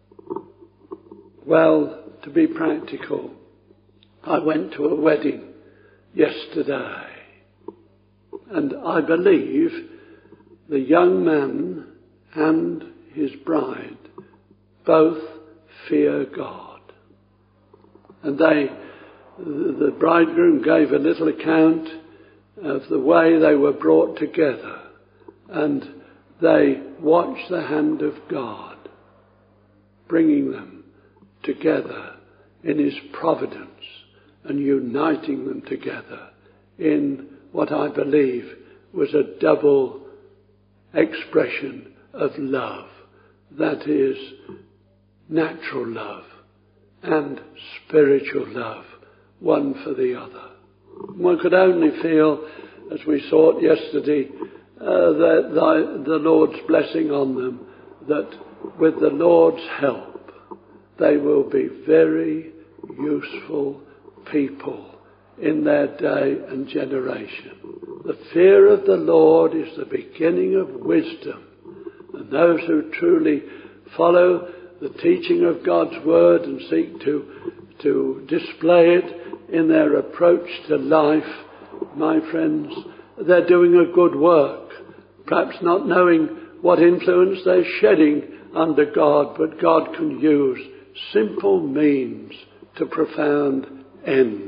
Well, to be practical, I went to a wedding yesterday, and I believe the young man and his bride both fear God. And the bridegroom gave a little account of the way they were brought together, and they watched the hand of God bringing them together in His providence and uniting them together in what I believe was a double expression of love. That is, natural love and spiritual love, one for the other. One could only feel, as we saw it yesterday, the Lord's blessing on them, that with the Lord's help they will be very useful people in their day and generation. The fear of the Lord is the beginning of wisdom, and those who truly follow the teaching of God's word and seek to display it in their approach to life, my friends, they're doing a good work, perhaps not knowing what influence they're shedding under God, but God can use simple means to profound ends.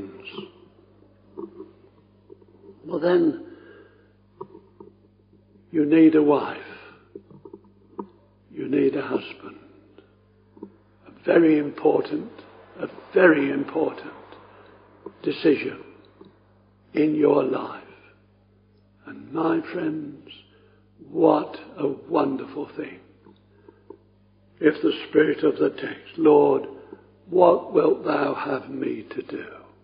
Well then, you need a wife. You need a husband. A very important decision in your life. And my friends, what a wonderful thing. If the spirit of the text, Lord, what wilt thou have me to do?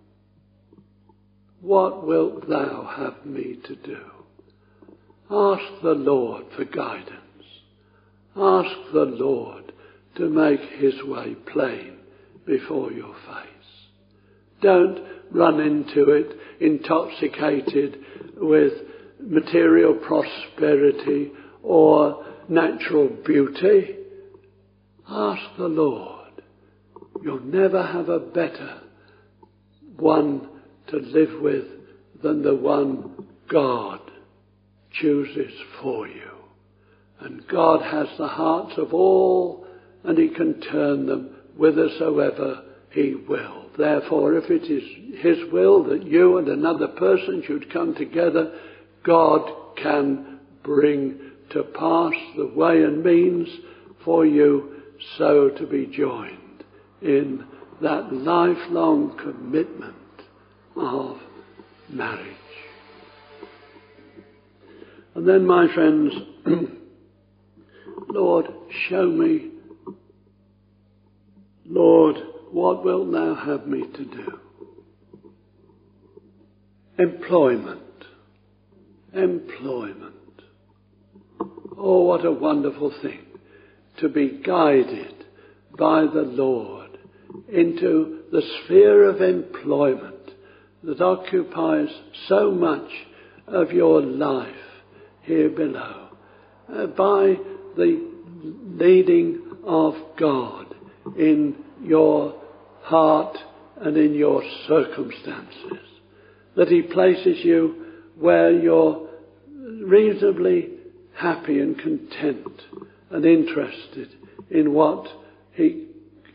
What wilt thou have me to do? Ask the Lord for guidance. Ask the Lord to make His way plain before your face. Don't run into it intoxicated with material prosperity or natural beauty. Ask the Lord. You'll never have a better one to live with than the one God chooses for you. And God has the hearts of all, and He can turn them whithersoever He will. Therefore, if it is His will that you and another person should come together, God can bring to pass the way and means for you so to be joined in that lifelong commitment of marriage. And then, my friends, Lord, show me, Lord, what wilt thou have me to do? Employment. Oh, what a wonderful thing to be guided by the Lord into the sphere of employment that occupies so much of your life here below, by the leading of God in your heart and in your circumstances, that He places you where you're reasonably happy and content and interested in what He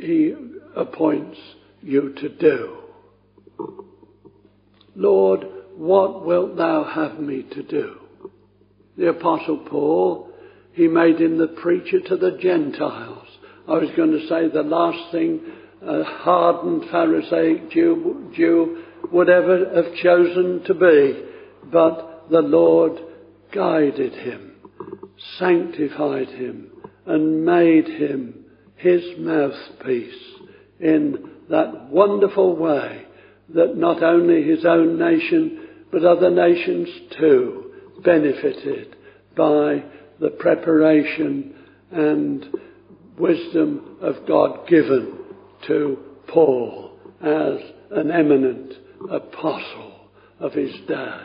appoints you to do. Lord, what wilt thou have me to do? The Apostle Paul, he made him the preacher to the Gentiles. I was going to say the last thing a hardened Pharisaic Jew would ever have chosen to be. But the Lord guided him, sanctified him, and made him his mouthpiece in that wonderful way that not only his own nation, but other nations too benefited by the preparation and wisdom of God given to Paul as an eminent apostle of his day.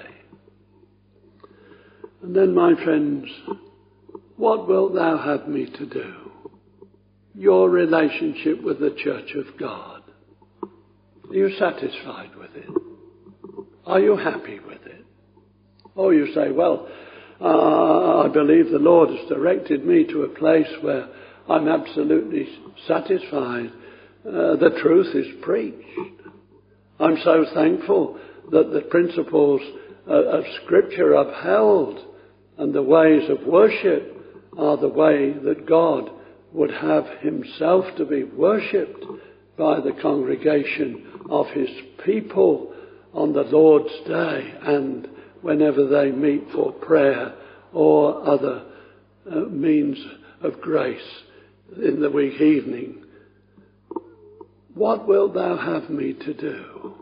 And then, my friends, what wilt thou have me to do? Your relationship with the Church of God. Are you satisfied with it? Are you happy with it? Or you say, well, I believe the Lord has directed me to a place where I'm absolutely satisfied. The truth is preached. I'm so thankful that the principles of Scripture are upheld, and the ways of worship are the way that God would have himself to be worshipped by the congregation of his people on the Lord's Day and whenever they meet for prayer or other means of grace in the week evening. What wilt thou have me to do?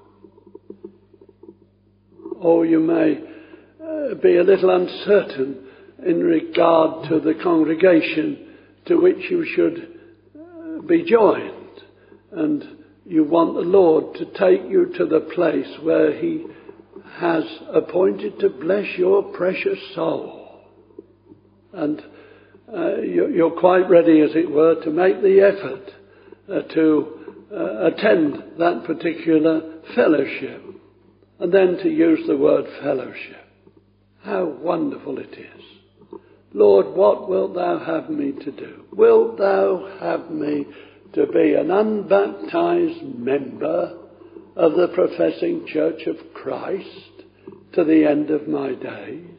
Or you may be a little uncertain in regard to the congregation to which you should be joined, and you want the Lord to take you to the place where he has appointed to bless your precious soul. And you're quite ready, as it were, to make the effort to attend that particular fellowship, and then to use the word fellowship. How wonderful it is. Lord, what wilt thou have me to do? Wilt thou have me to be an unbaptized member of the professing Church of Christ to the end of my days?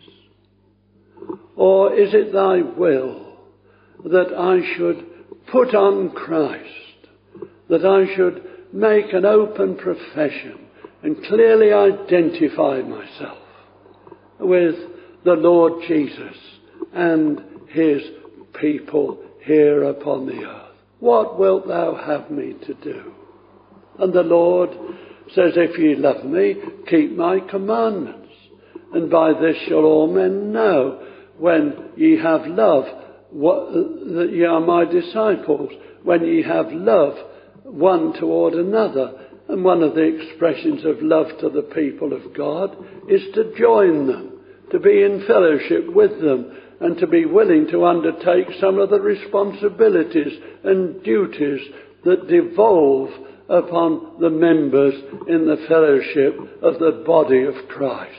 Or is it thy will that I should put on Christ, that I should make an open profession and clearly identify myself with the Lord Jesus and his people here upon the earth? What wilt thou have me to do? And the Lord says, if ye love me, keep my commandments. And by this shall all men know, when ye have love, that ye are my disciples, when ye have love one toward another. And one of the expressions of love to the people of God is to join them, to be in fellowship with them, and to be willing to undertake some of the responsibilities and duties that devolve upon the members in the fellowship of the body of Christ.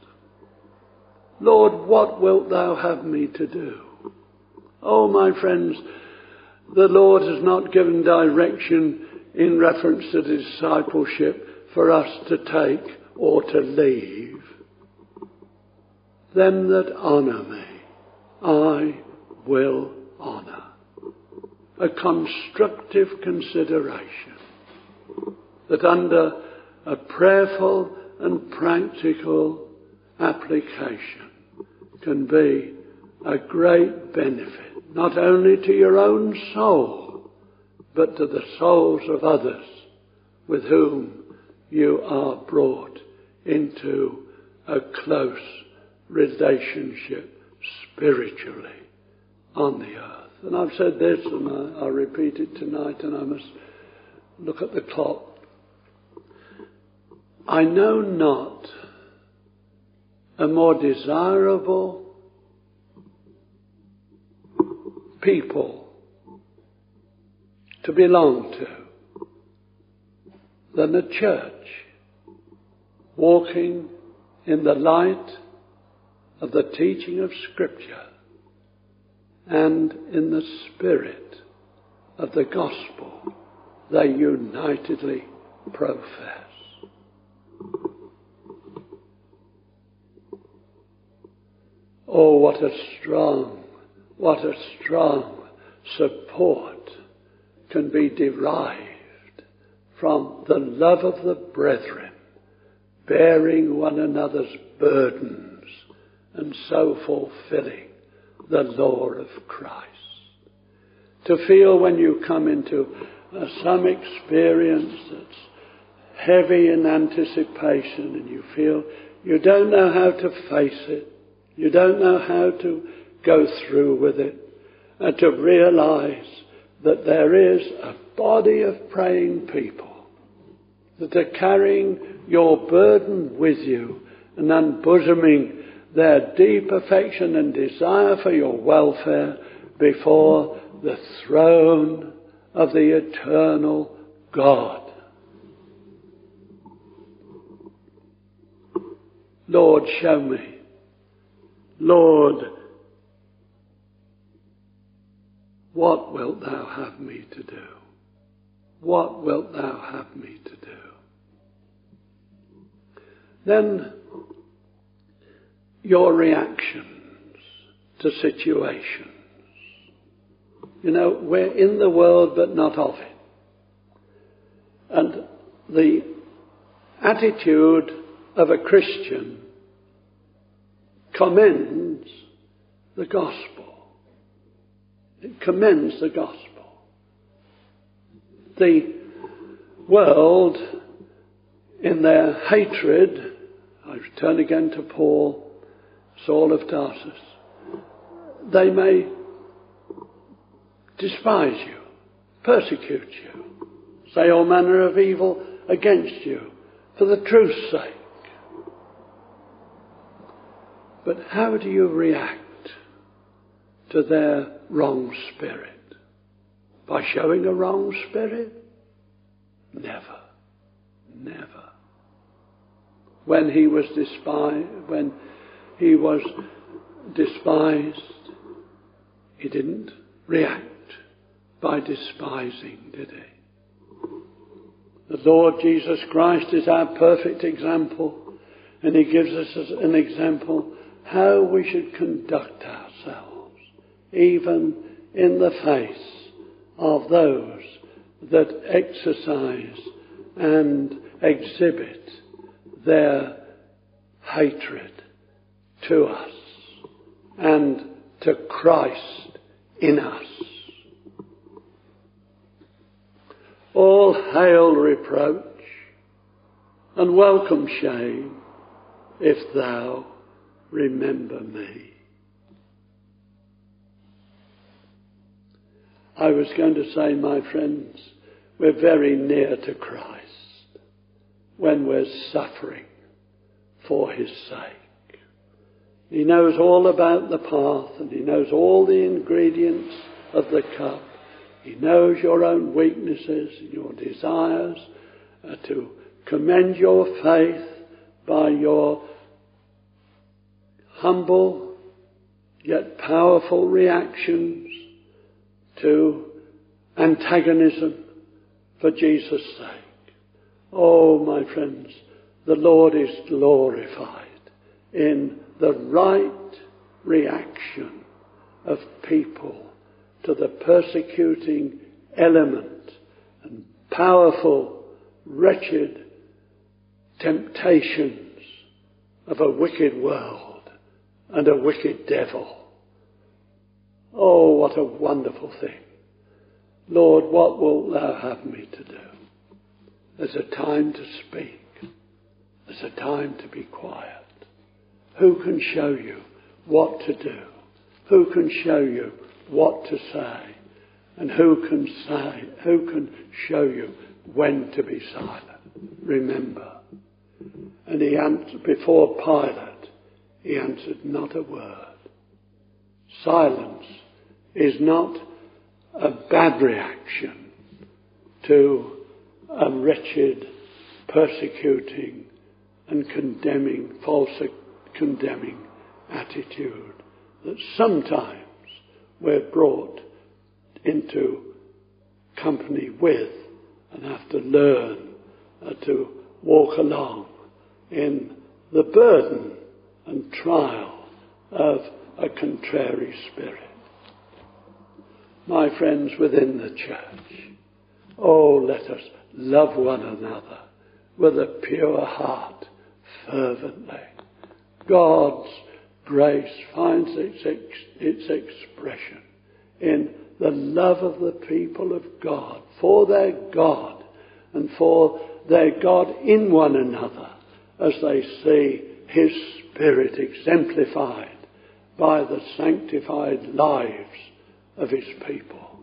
Lord, what wilt thou have me to do? Oh, my friends, the Lord has not given direction in reference to discipleship for us to take or to leave. Them that honour me, I will honour. A constructive consideration that under a prayerful and practical application can be a great benefit, not only to your own soul, but to the souls of others with whom you are brought into a close relationship spiritually on the earth. And I've said this, and I'll repeat it tonight, and I must look at the clock. I know not a more desirable people to belong to than a church walking in the light of the teaching of Scripture and in the spirit of the gospel they unitedly profess. Oh, what a strong support can be derived from the love of the brethren, bearing one another's burdens and so fulfilling the law of Christ. To feel when you come into some experience that's heavy in anticipation and you feel you don't know how to face it, you don't know how to go through with it, and to realize that there is a body of praying people that are carrying your burden with you and unbosoming their deep affection and desire for your welfare before the throne of the eternal God. Lord, show me. Lord, what wilt thou have me to do? What wilt thou have me to do? Then your reactions to situations. You know, we're in the world but not of it. And the attitude of a Christian commends the gospel. It commends the gospel. The world, in their hatred, I return again to Paul, Saul of Tarsus, they may despise you, persecute you, say all manner of evil against you for the truth's sake. But how do you react to their wrong spirit? By showing a wrong spirit? Never. Never. When he was despised, he didn't react by despising, did he? The Lord Jesus Christ is our perfect example, and he gives us as an example how we should conduct ourselves, even in the face of those that exercise and exhibit their hatred to us and to Christ in us. All hail reproach and welcome shame if thou remember me. I was going to say, my friends, we're very near to Christ when we're suffering for his sake. He knows all about the path, and he knows all the ingredients of the cup. He knows your own weaknesses and your desires to commend your faith by your humble yet powerful reactions to antagonism for Jesus' sake. Oh, my friends, the Lord is glorified in the right reaction of people to the persecuting element and powerful, wretched temptations of a wicked world and a wicked devil. Oh, what a wonderful thing. Lord, what wilt thou have me to do? There's a time to speak. There's a time to be quiet. Who can show you what to do? Who can show you what to say? And who can show you when to be silent? Remember. And he answered before Pilate, he answered not a word. Silence is not a bad reaction to a wretched, persecuting and false condemning attitude that sometimes we're brought into company with and have to learn to walk along in the burden and trial of a contrary spirit. My friends within the church, oh, let us love one another with a pure heart, fervently. God's grace finds its expression in the love of the people of God for their God and for their God in one another as they see his Spirit exemplified by the sanctified lives of his people.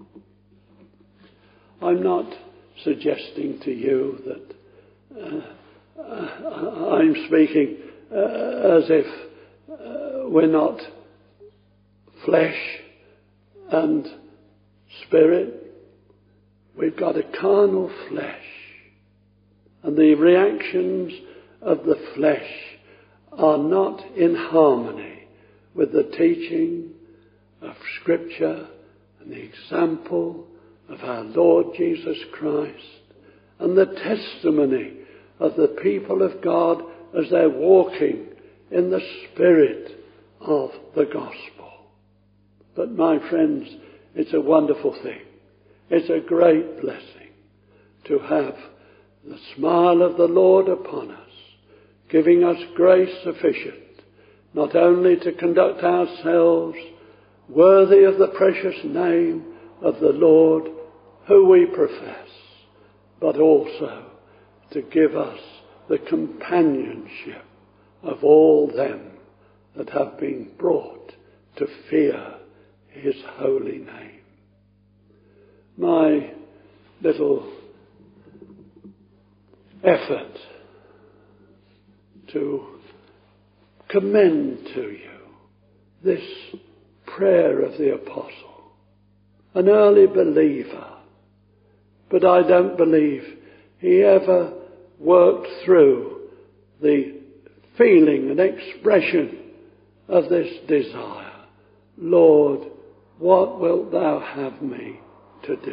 I'm not suggesting to you that I'm speaking as if we're not flesh and spirit. We've got a carnal flesh, and the reactions of the flesh are not in harmony with the teaching of Scripture and the example of our Lord Jesus Christ and the testimony of the people of God as they're walking in the spirit of the gospel. But my friends, it's a wonderful thing. It's a great blessing to have the smile of the Lord upon us, giving us grace sufficient not only to conduct ourselves worthy of the precious name of the Lord who we profess, but also to give us the companionship of all them that have been brought to fear his holy name. My little effort to commend to you this prayer of the apostle, an early believer, but I don't believe he ever worked through the feeling and expression of this desire. Lord, what wilt thou have me to do?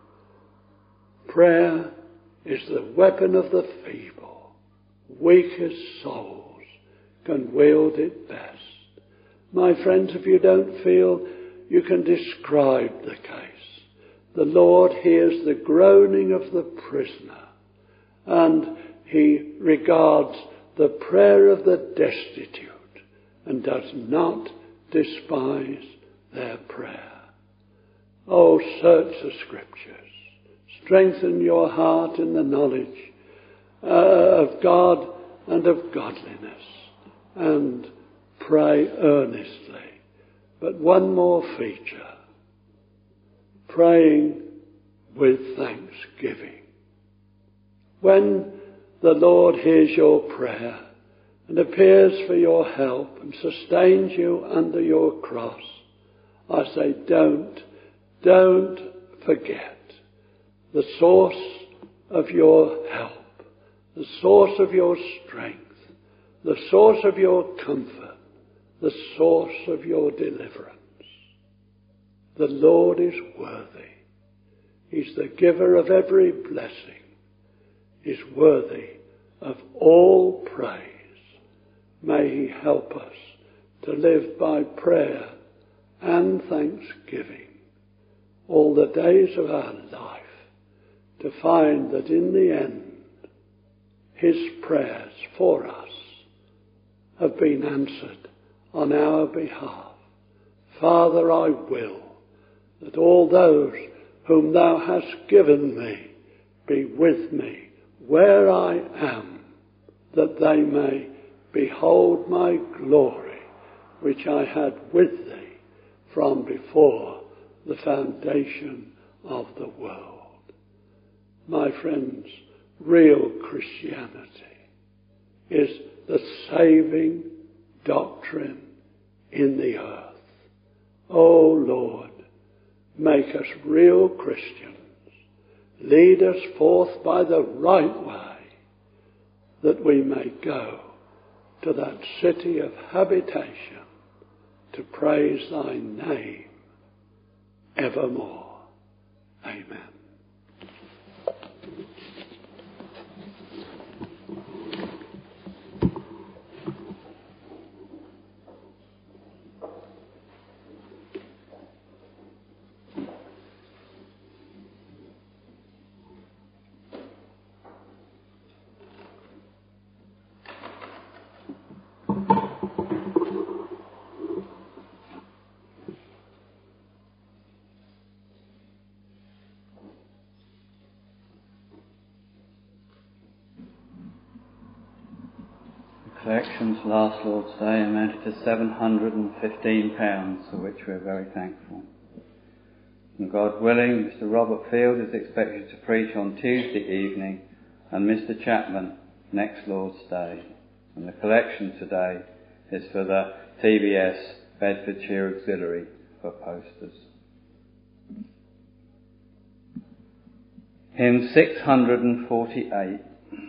Prayer is the weapon of the feeble. Weakest souls can wield it best. My friends, if you don't feel you can describe the case, the Lord hears the groaning of the prisoner, and he regards the prayer of the destitute and does not despise their prayer. Oh, search the Scriptures. Strengthen your heart in the knowledge of God and of godliness, and pray earnestly. But one more feature: praying with thanksgiving. When the Lord hears your prayer and appears for your help and sustains you under your cross, I say don't forget the source of your help, the source of your strength, the source of your comfort, the source of your deliverance. The Lord is worthy. He's the giver of every blessing. He's worthy of all praise. May he help us to live by prayer and thanksgiving all the days of our life, to find that in the end his prayers for us have been answered on our behalf. Father, I will that all those whom thou hast given me be with me where I am, that they may behold my glory, which I had with thee from before the foundation of the world. My friends, real Christianity is the saving doctrine in the earth. O Lord, make us real Christians. Lead us forth by the right way, that we may go to that city of habitation to praise thy name evermore. Amen. collections last Lord's Day amounted to £715, for which we're very thankful. And God willing, Mr. Robert Field is expected to preach on Tuesday evening, and Mr. Chapman next Lord's Day. And the collection today is for the TBS Bedfordshire Auxiliary for posters. Hymn 648.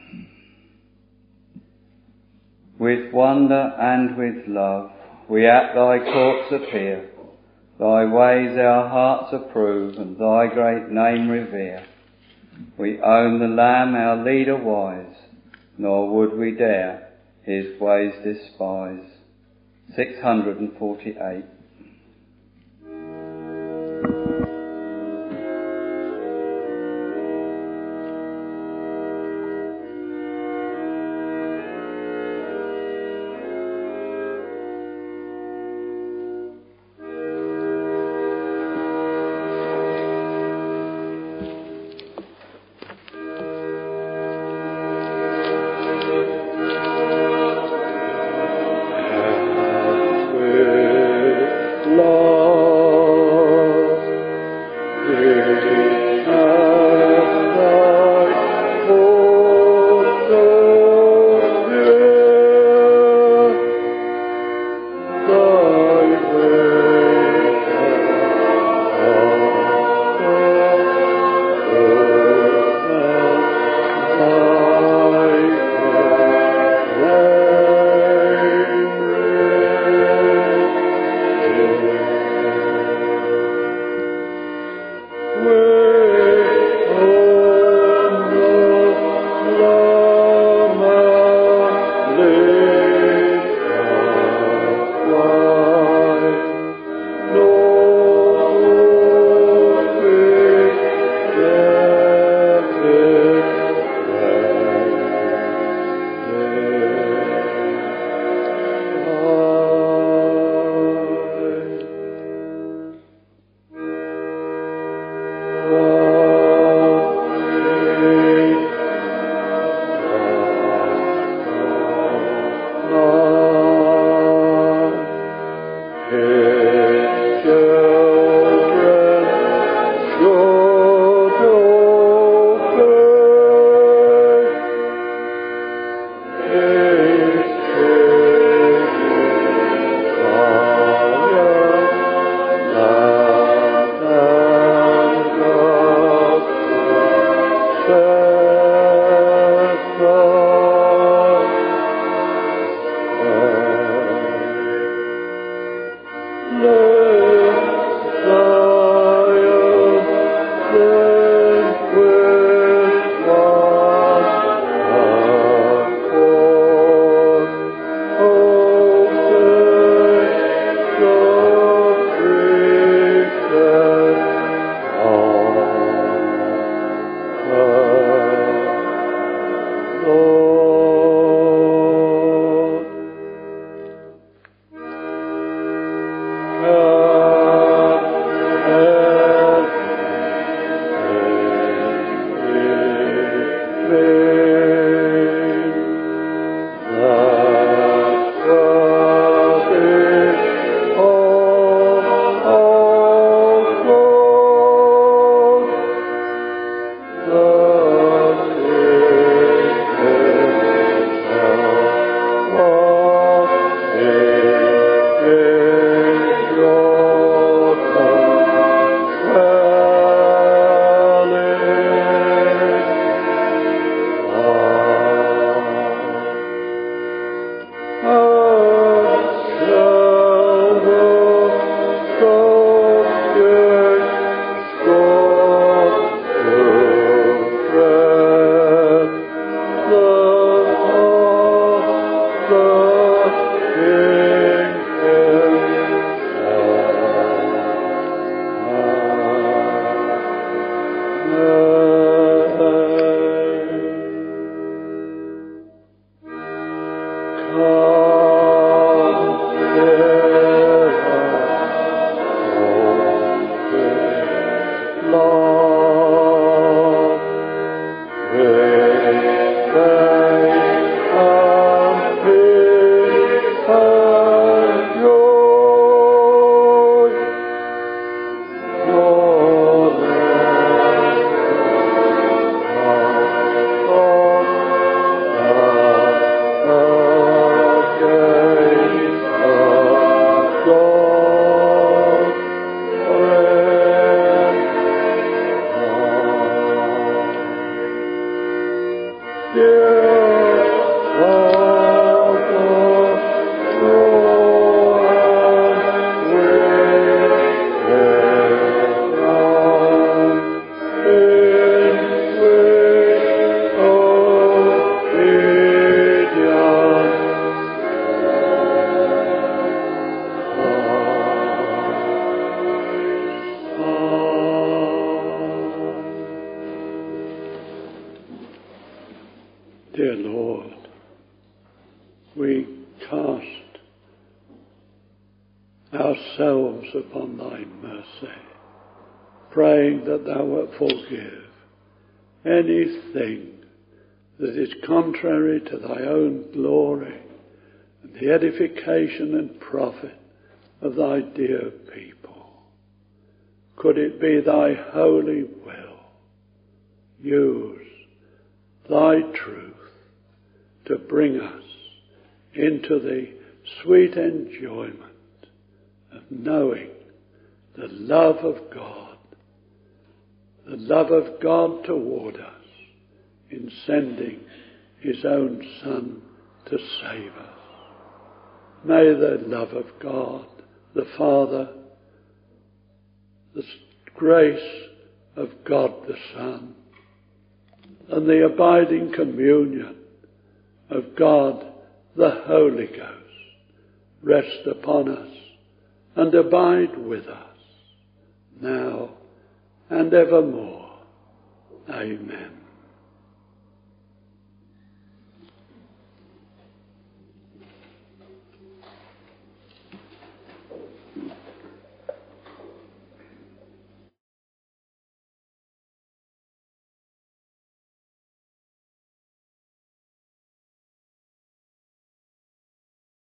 With wonder and with love we at thy courts appear, thy ways our hearts approve and thy great name revere. We own the Lamb our leader wise, nor would we dare his ways despise. 648. With upon thy mercy, praying that thou wilt forgive anything that is contrary to thy own glory and the edification and profit of thy dear people. Could it be thy holy will, use thy truth to bring us into the sweet enjoyment of knowing the love of God toward us in sending his own Son to save us. May the love of God, the Father, the grace of God the Son, and the abiding communion of God the Holy Ghost rest upon us and abide with us now and evermore. Amen.